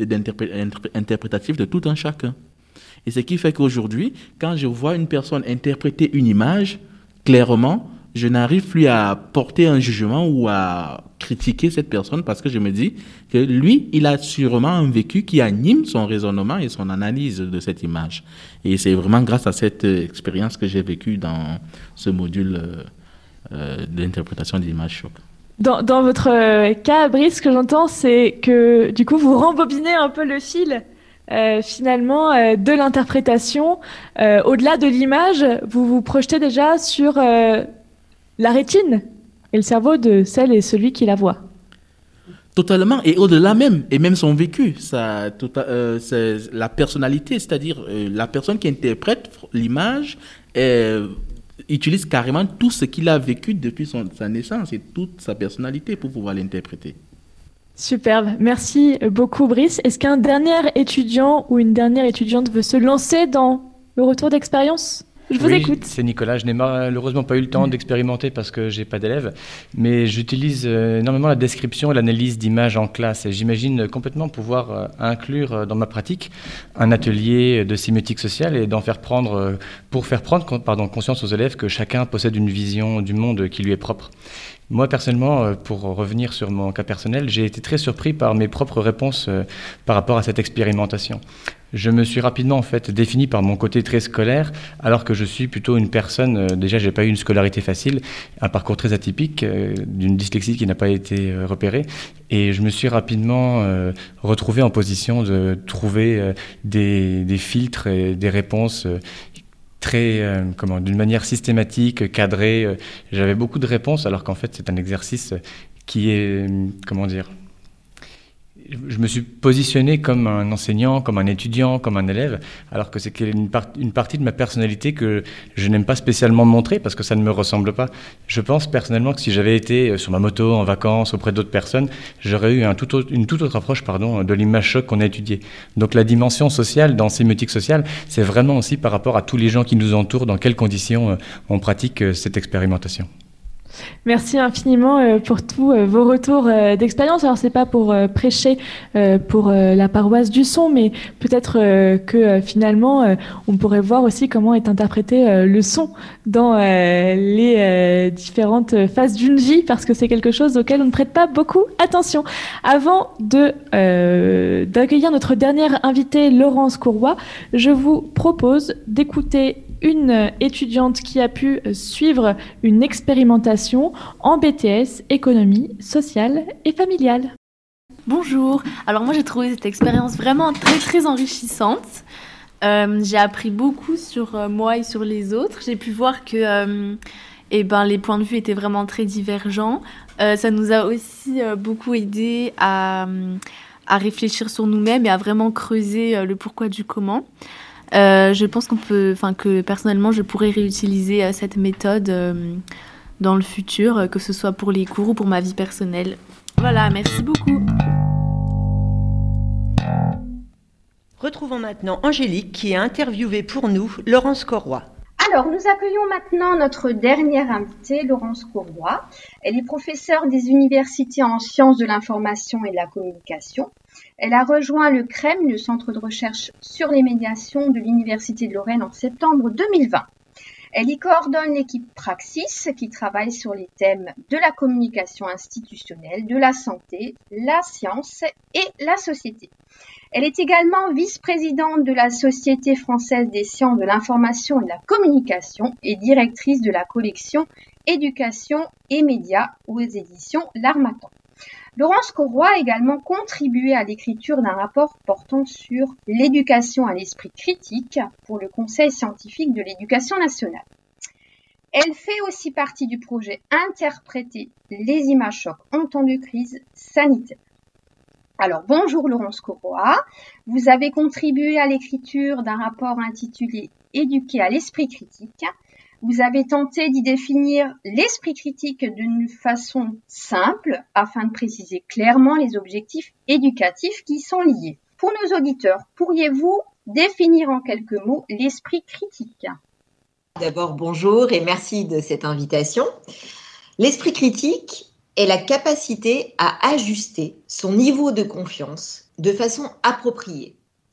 interprétatif de tout un chacun. Et ce qui fait qu'aujourd'hui, quand je vois une personne interpréter une image, clairement, je n'arrive plus à porter un jugement ou à critiquer cette personne parce que je me dis que lui, il a sûrement un vécu qui anime son raisonnement et son analyse de cette image. Et c'est vraiment grâce à cette expérience que j'ai vécue dans ce module euh, d'interprétation des images choc. Dans, dans votre cas, Brice, ce que j'entends, c'est que du coup, vous rembobinez un peu le fil euh, finalement euh, de l'interprétation. Euh, au-delà de l'image, vous vous projetez déjà sur euh, la rétine et le cerveau de celle et celui qui la voit. Totalement, et au-delà même, et même son vécu, ça, tota, euh, c'est la personnalité, c'est-à-dire euh, la personne qui interprète l'image euh, utilise carrément tout ce qu'il a vécu depuis son, sa naissance et toute sa personnalité pour pouvoir l'interpréter. Superbe, merci beaucoup Brice. Est-ce qu'un dernier étudiant ou une dernière étudiante veut se lancer dans le retour d'expérience ? Je vous oui, écoute. C'est Nicolas. Je n'ai malheureusement pas eu le temps d'expérimenter parce que j'ai pas d'élèves, mais j'utilise énormément la description et l'analyse d'images en classe. Et j'imagine complètement pouvoir inclure dans ma pratique un atelier de sémiotique sociale et d'en faire prendre, pour faire prendre pardon, conscience aux élèves que chacun possède une vision du monde qui lui est propre. Moi, personnellement, pour revenir sur mon cas personnel, j'ai été très surpris par mes propres réponses par rapport à cette expérimentation. Je me suis rapidement en fait défini par mon côté très scolaire, alors que je suis plutôt une personne, euh, déjà j'ai pas eu une scolarité facile, un parcours très atypique, euh, d'une dyslexie qui n'a pas été euh, repérée, et je me suis rapidement euh, retrouvé en position de trouver euh, des, des filtres et des réponses euh, très, euh, comment, d'une manière systématique, cadrée. Euh, j'avais beaucoup de réponses, alors qu'en fait c'est un exercice qui est, comment dire, je me suis positionné comme un enseignant, comme un étudiant, comme un élève, alors que c'est une, part, une partie de ma personnalité que je n'aime pas spécialement montrer parce que ça ne me ressemble pas. Je pense personnellement que si j'avais été sur ma moto, en vacances, auprès d'autres personnes, j'aurais eu un tout autre, une toute autre approche pardon, de l'image choc qu'on a étudiée. Donc la dimension sociale dans sémiotique sociale, c'est vraiment aussi par rapport à tous les gens qui nous entourent, dans quelles conditions on pratique cette expérimentation. Merci infiniment pour tous vos retours d'expérience. Alors, c'est pas pour prêcher pour la paroisse du son, mais peut-être que finalement, on pourrait voir aussi comment est interprété le son dans les différentes phases d'une vie, parce que c'est quelque chose auquel on ne prête pas beaucoup attention. Avant de, euh, d'accueillir notre dernière invitée, Laurence Courroy, je vous propose d'écouter une étudiante qui a pu suivre une expérimentation en B T S, économie sociale et familiale. Bonjour, alors moi j'ai trouvé cette expérience vraiment très très enrichissante. Euh, j'ai appris beaucoup sur euh, moi et sur les autres. J'ai pu voir que euh, eh ben, les points de vue étaient vraiment très divergents. Euh, ça nous a aussi euh, beaucoup aidé à, à réfléchir sur nous-mêmes et à vraiment creuser euh, le pourquoi du comment. Euh, je pense qu'on peut, enfin que personnellement, je pourrais réutiliser euh, cette méthode euh, dans le futur, euh, que ce soit pour les cours ou pour ma vie personnelle. Voilà, merci beaucoup. Retrouvons maintenant Angélique qui a interviewé pour nous Laurence Courroy. Alors, nous accueillons maintenant notre dernière invitée, Laurence Courroy. Elle est professeure des universités en sciences de l'information et de la communication. Elle a rejoint le C R E M, le Centre de recherche sur les médiations de l'Université de Lorraine, en septembre deux mille vingt. Elle y coordonne l'équipe Praxis qui travaille sur les thèmes de la communication institutionnelle, de la santé, la science et la société. Elle est également vice-présidente de la Société française des sciences de l'information et de la communication et directrice de la collection Éducation et médias aux éditions L'Harmattan. Laurence Corroy a également contribué à l'écriture d'un rapport portant sur l'éducation à l'esprit critique pour le Conseil scientifique de l'éducation nationale. Elle fait aussi partie du projet Interpréter les images chocs en temps de crise sanitaire. Alors, bonjour Laurence Corroy, vous avez contribué à l'écriture d'un rapport intitulé « Éduquer à l'esprit critique ». Vous avez tenté d'y définir l'esprit critique d'une façon simple afin de préciser clairement les objectifs éducatifs qui y sont liés. Pour nos auditeurs, pourriez-vous définir en quelques mots l'esprit critique ? D'abord, bonjour et merci de cette invitation. L'esprit critique est la capacité à ajuster son niveau de confiance de façon appropriée.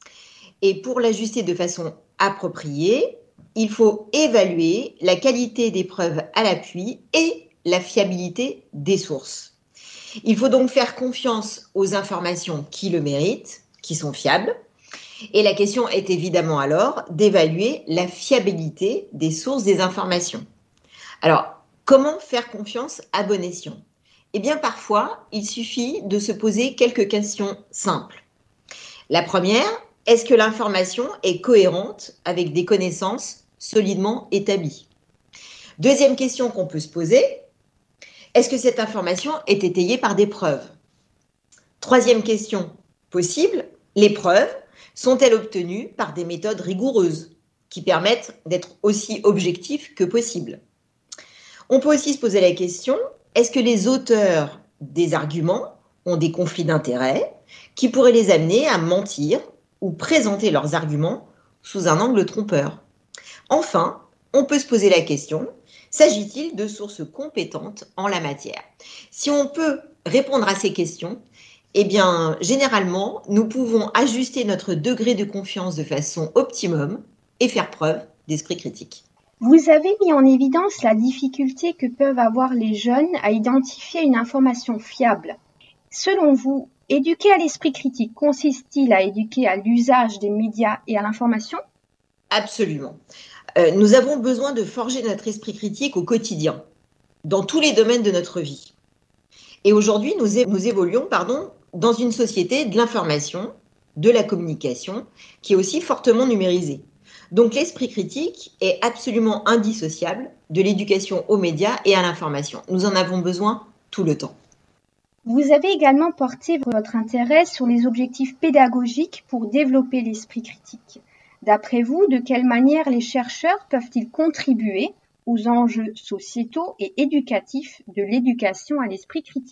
Et pour l'ajuster de façon appropriée, il faut évaluer la qualité des preuves à l'appui et la fiabilité des sources. Il faut donc faire confiance aux informations qui le méritent, qui sont fiables. Et la question est évidemment alors d'évaluer la fiabilité des sources des informations. Alors, comment faire confiance à bon escient ? Eh bien, parfois, il suffit de se poser quelques questions simples. La première, est-ce que l'information est cohérente avec des connaissances solidement établies ? Deuxième question qu'on peut se poser, est-ce que cette information est étayée par des preuves ? Troisième question possible, les preuves sont-elles obtenues par des méthodes rigoureuses qui permettent d'être aussi objectifs que possible ? On peut aussi se poser la question, est-ce que les auteurs des arguments ont des conflits d'intérêts qui pourraient les amener à mentir ou présenter leurs arguments sous un angle trompeur ? Enfin, on peut se poser la question, s'agit-il de sources compétentes en la matière ? Si on peut répondre à ces questions, eh bien, généralement, nous pouvons ajuster notre degré de confiance de façon optimum et faire preuve d'esprit critique. Vous avez mis en évidence la difficulté que peuvent avoir les jeunes à identifier une information fiable. Selon vous, éduquer à l'esprit critique consiste-t-il à éduquer à l'usage des médias et à l'information ? Absolument. Euh, nous avons besoin de forger notre esprit critique au quotidien, dans tous les domaines de notre vie. Et aujourd'hui, nous, é- nous évoluons pardon, dans une société de l'information, de la communication, qui est aussi fortement numérisée. Donc l'esprit critique est absolument indissociable de l'éducation aux médias et à l'information. Nous en avons besoin tout le temps. Vous avez également porté votre intérêt sur les objectifs pédagogiques pour développer l'esprit critique. D'après vous, de quelle manière les chercheurs peuvent-ils contribuer aux enjeux sociétaux et éducatifs de l'éducation à l'esprit critique ?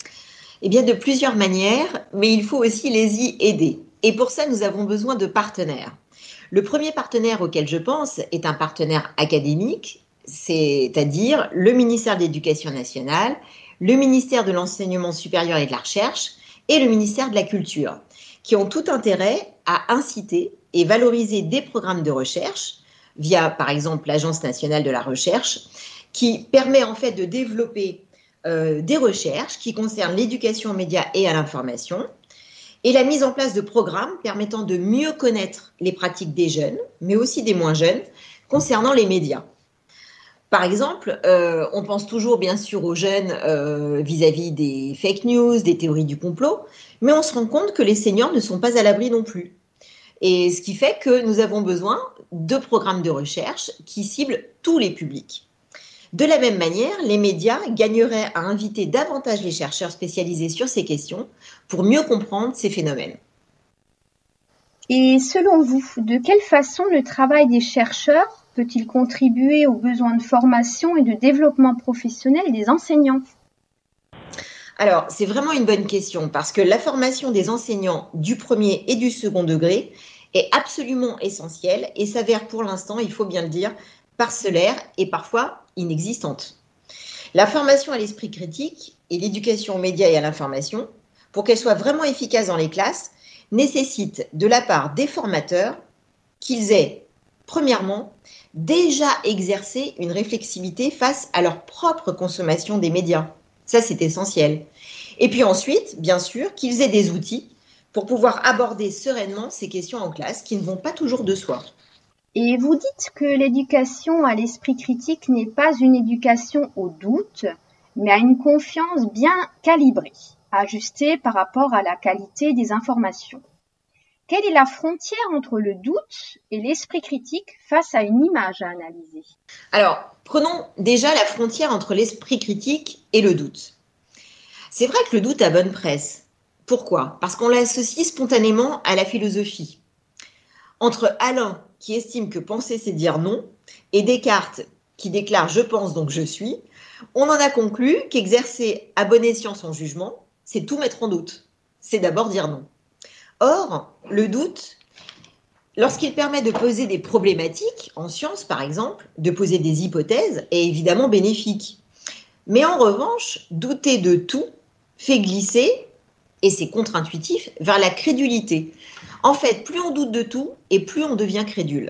Eh bien, de plusieurs manières, mais il faut aussi les y aider. Et pour ça, nous avons besoin de partenaires. Le premier partenaire auquel je pense est un partenaire académique, c'est-à-dire le ministère de l'Éducation nationale, le ministère de l'Enseignement supérieur et de la Recherche et le ministère de la Culture, qui ont tout intérêt à inciter et valoriser des programmes de recherche via, par exemple, l'Agence nationale de la recherche, qui permet en fait de développer euh, des recherches qui concernent l'éducation aux médias et à l'information, et la mise en place de programmes permettant de mieux connaître les pratiques des jeunes, mais aussi des moins jeunes, concernant les médias. Par exemple, euh, on pense toujours bien sûr aux jeunes euh, vis-à-vis des fake news, des théories du complot, mais on se rend compte que les seniors ne sont pas à l'abri non plus. Et ce qui fait que nous avons besoin de programmes de recherche qui ciblent tous les publics. De la même manière, les médias gagneraient à inviter davantage les chercheurs spécialisés sur ces questions pour mieux comprendre ces phénomènes. Et selon vous, de quelle façon le travail des chercheurs peut-il contribuer aux besoins de formation et de développement professionnel des enseignants ? Alors, c'est vraiment une bonne question parce que la formation des enseignants du premier et du second degré est absolument essentielle et s'avère pour l'instant, il faut bien le dire, parcellaire et parfois inexistante. La formation à l'esprit critique et l'éducation aux médias et à l'information, pour qu'elle soit vraiment efficace dans les classes, nécessite de la part des formateurs qu'ils aient Premièrement, déjà exercer une réflexivité face à leur propre consommation des médias. Ça, c'est essentiel. Et puis ensuite, bien sûr, qu'ils aient des outils pour pouvoir aborder sereinement ces questions en classe qui ne vont pas toujours de soi. Et vous dites que l'éducation à l'esprit critique n'est pas une éducation au doute, mais à une confiance bien calibrée, ajustée par rapport à la qualité des informations. Quelle est la frontière entre le doute et l'esprit critique face à une image à analyser ? Alors, prenons déjà la frontière entre l'esprit critique et le doute. C'est vrai que le doute a bonne presse. Pourquoi ? Parce qu'on l'associe spontanément à la philosophie. Entre Alain, qui estime que penser c'est dire non, et Descartes, qui déclare « je pense donc je suis », on en a conclu qu'exercer à bon escient son jugement, c'est tout mettre en doute. C'est d'abord dire non. Or, le doute, lorsqu'il permet de poser des problématiques, en sciences par exemple, de poser des hypothèses, est évidemment bénéfique. Mais en revanche, douter de tout fait glisser, et c'est contre-intuitif, vers la crédulité. En fait, plus on doute de tout, et plus on devient crédule.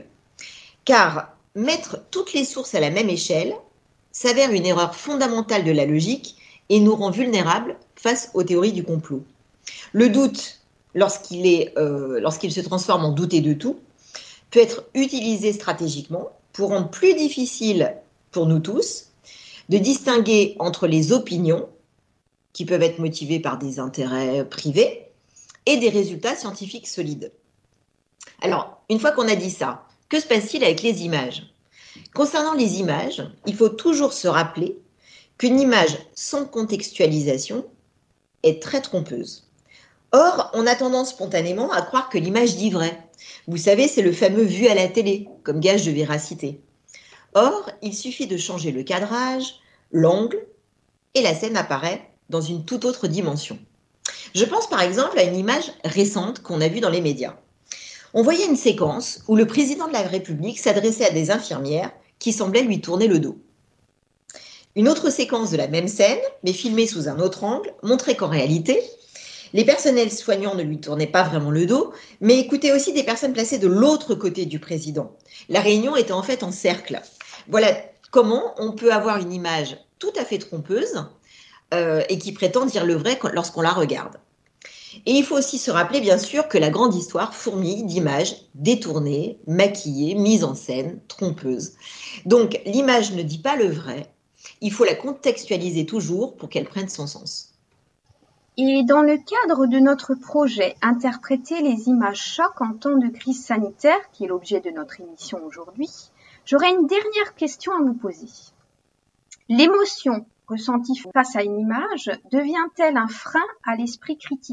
Car mettre toutes les sources à la même échelle s'avère une erreur fondamentale de la logique et nous rend vulnérables face aux théories du complot. Le doute, lorsqu'il est, euh, lorsqu'il se transforme en douter de tout, peut être utilisé stratégiquement pour rendre plus difficile pour nous tous de distinguer entre les opinions, qui peuvent être motivées par des intérêts privés, et des résultats scientifiques solides. Alors, une fois qu'on a dit ça, que se passe-t-il avec les images ? Concernant les images, il faut toujours se rappeler qu'une image sans contextualisation est très trompeuse. Or, on a tendance spontanément à croire que l'image dit vrai. Vous savez, c'est le fameux vu à la télé, comme gage de véracité. Or, il suffit de changer le cadrage, l'angle, et la scène apparaît dans une toute autre dimension. Je pense par exemple à une image récente qu'on a vue dans les médias. On voyait une séquence où le président de la République s'adressait à des infirmières qui semblaient lui tourner le dos. Une autre séquence de la même scène, mais filmée sous un autre angle, montrait qu'en réalité, les personnels soignants ne lui tournaient pas vraiment le dos, mais écoutaient aussi des personnes placées de l'autre côté du président. La réunion était en fait en cercle. Voilà comment on peut avoir une image tout à fait trompeuse euh, et qui prétend dire le vrai lorsqu'on la regarde. Et il faut aussi se rappeler, bien sûr, que la grande histoire fourmille d'images détournées, maquillées, mises en scène, trompeuses. Donc, l'image ne dit pas le vrai. Il faut la contextualiser toujours pour qu'elle prenne son sens. Et dans le cadre de notre projet « Interpréter les images chocs en temps de crise sanitaire », qui est l'objet de notre émission aujourd'hui, j'aurais une dernière question à vous poser. L'émotion ressentie face à une image devient-elle un frein à l'esprit critique ?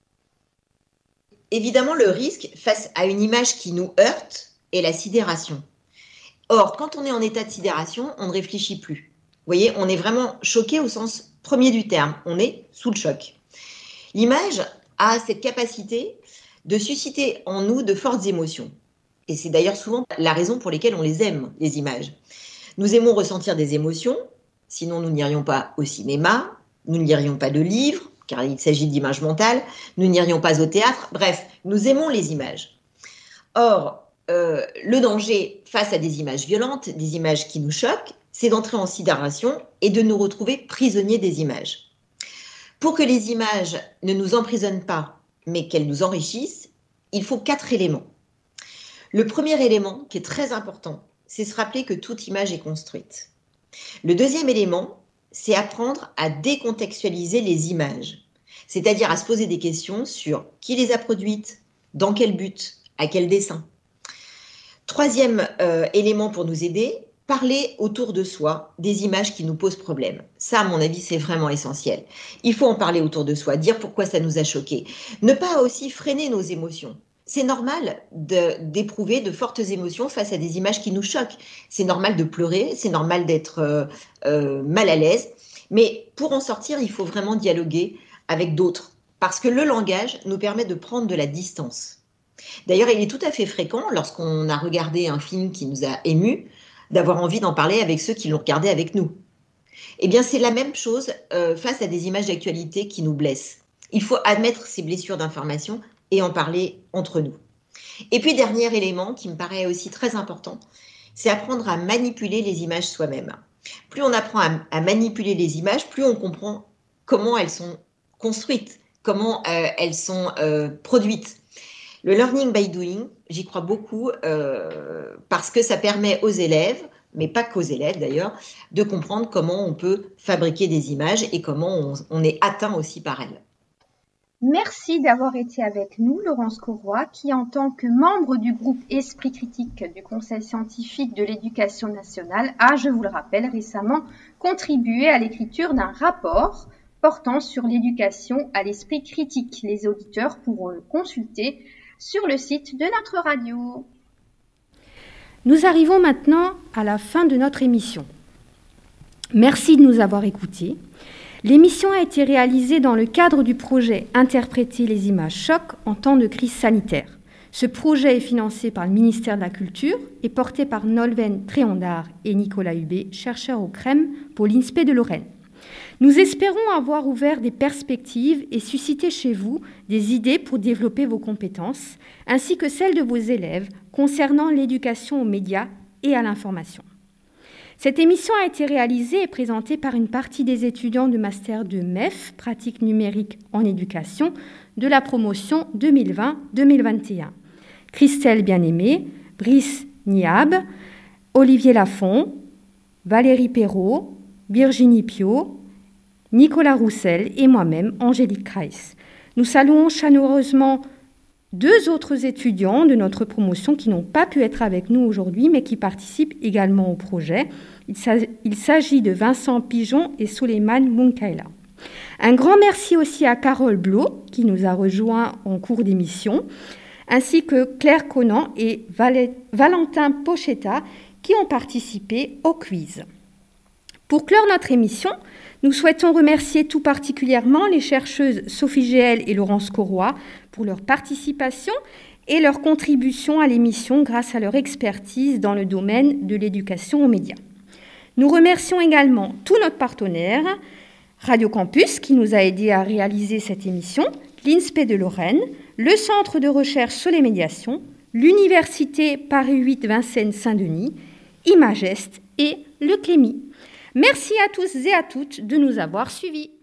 Évidemment, le risque face à une image qui nous heurte est la sidération. Or, quand on est en état de sidération, on ne réfléchit plus. Vous voyez, on est vraiment choqué au sens premier du terme. On est sous le choc. L'image a cette capacité de susciter en nous de fortes émotions. Et c'est d'ailleurs souvent la raison pour laquelle on les aime, les images. Nous aimons ressentir des émotions, sinon nous n'irions pas au cinéma, nous ne lirions pas de livres, car il s'agit d'images mentales, nous n'irions pas au théâtre, bref, nous aimons les images. Or, euh, le danger face à des images violentes, des images qui nous choquent, c'est d'entrer en sidération et de nous retrouver prisonniers des images. Pour que les images ne nous emprisonnent pas, mais qu'elles nous enrichissent, il faut quatre éléments. Le premier élément, qui est très important, c'est se rappeler que toute image est construite. Le deuxième élément, c'est apprendre à décontextualiser les images, c'est-à-dire à se poser des questions sur qui les a produites, dans quel but, à quel dessein. Troisième euh, élément pour nous aider, parler autour de soi des images qui nous posent problème. Ça, à mon avis, c'est vraiment essentiel. Il faut en parler autour de soi, dire pourquoi ça nous a choqués. Ne pas aussi freiner nos émotions. C'est normal de, d'éprouver de fortes émotions face à des images qui nous choquent. C'est normal de pleurer, c'est normal d'être euh, euh, mal à l'aise. Mais pour en sortir, il faut vraiment dialoguer avec d'autres. Parce que le langage nous permet de prendre de la distance. D'ailleurs, il est tout à fait fréquent, lorsqu'on a regardé un film qui nous a émus, d'avoir envie d'en parler avec ceux qui l'ont regardé avec nous. Eh bien, c'est la même chose euh, face à des images d'actualité qui nous blessent. Il faut admettre ces blessures d'information et en parler entre nous. Et puis, dernier élément qui me paraît aussi très important, c'est apprendre à manipuler les images soi-même. Plus on apprend à, à manipuler les images, plus on comprend comment elles sont construites, comment euh, elles sont euh, produites. Le learning by doing, j'y crois beaucoup euh, parce que ça permet aux élèves, mais pas qu'aux élèves d'ailleurs, de comprendre comment on peut fabriquer des images et comment on, on est atteint aussi par elles. Merci d'avoir été avec nous, Laurence Corroy, qui en tant que membre du groupe Esprit Critique du Conseil scientifique de l'éducation nationale a, je vous le rappelle, récemment contribué à l'écriture d'un rapport portant sur l'éducation à l'esprit critique. Les auditeurs pourront le consulter sur le site de notre radio. Nous arrivons maintenant à la fin de notre émission. Merci de nous avoir écoutés. L'émission a été réalisée dans le cadre du projet Interpréter les images chocs en temps de crise sanitaire. Ce projet est financé par le ministère de la Culture et porté par Nolwenn Tréondard et Nicolas Hubé, chercheurs au C R E M pour l'I N S P de Lorraine. Nous espérons avoir ouvert des perspectives et suscité chez vous des idées pour développer vos compétences, ainsi que celles de vos élèves concernant l'éducation aux médias et à l'information. Cette émission a été réalisée et présentée par une partie des étudiants de Master de M E F, pratique numérique en éducation, de la promotion deux mille vingt deux mille vingt et un. Christelle Bien-Aimée, Brice Niab, Olivier Lafont, Valérie Perrault, Virginie Piot, Nicolas Roussel et moi-même, Angélique Kreis. Nous saluons chaleureusement deux autres étudiants de notre promotion qui n'ont pas pu être avec nous aujourd'hui, mais qui participent également au projet. Il s'agit de Vincent Pigeon et Souleymane Munkaila. Un grand merci aussi à Carole Blot, qui nous a rejoints en cours d'émission, ainsi que Claire Conan et Valentin Pochetta, qui ont participé au quiz. Pour clore notre émission, nous souhaitons remercier tout particulièrement les chercheuses Sophie Géel et Laurence Corroy pour leur participation et leur contribution à l'émission grâce à leur expertise dans le domaine de l'éducation aux médias. Nous remercions également tous nos partenaires, Radio Campus qui nous a aidés à réaliser cette émission, l'I N S P de Lorraine, le Centre de recherche sur les médiations, l'Université Paris huit Vincennes-Saint-Denis, Imagest et le Clémy. Merci à tous et à toutes de nous avoir suivis.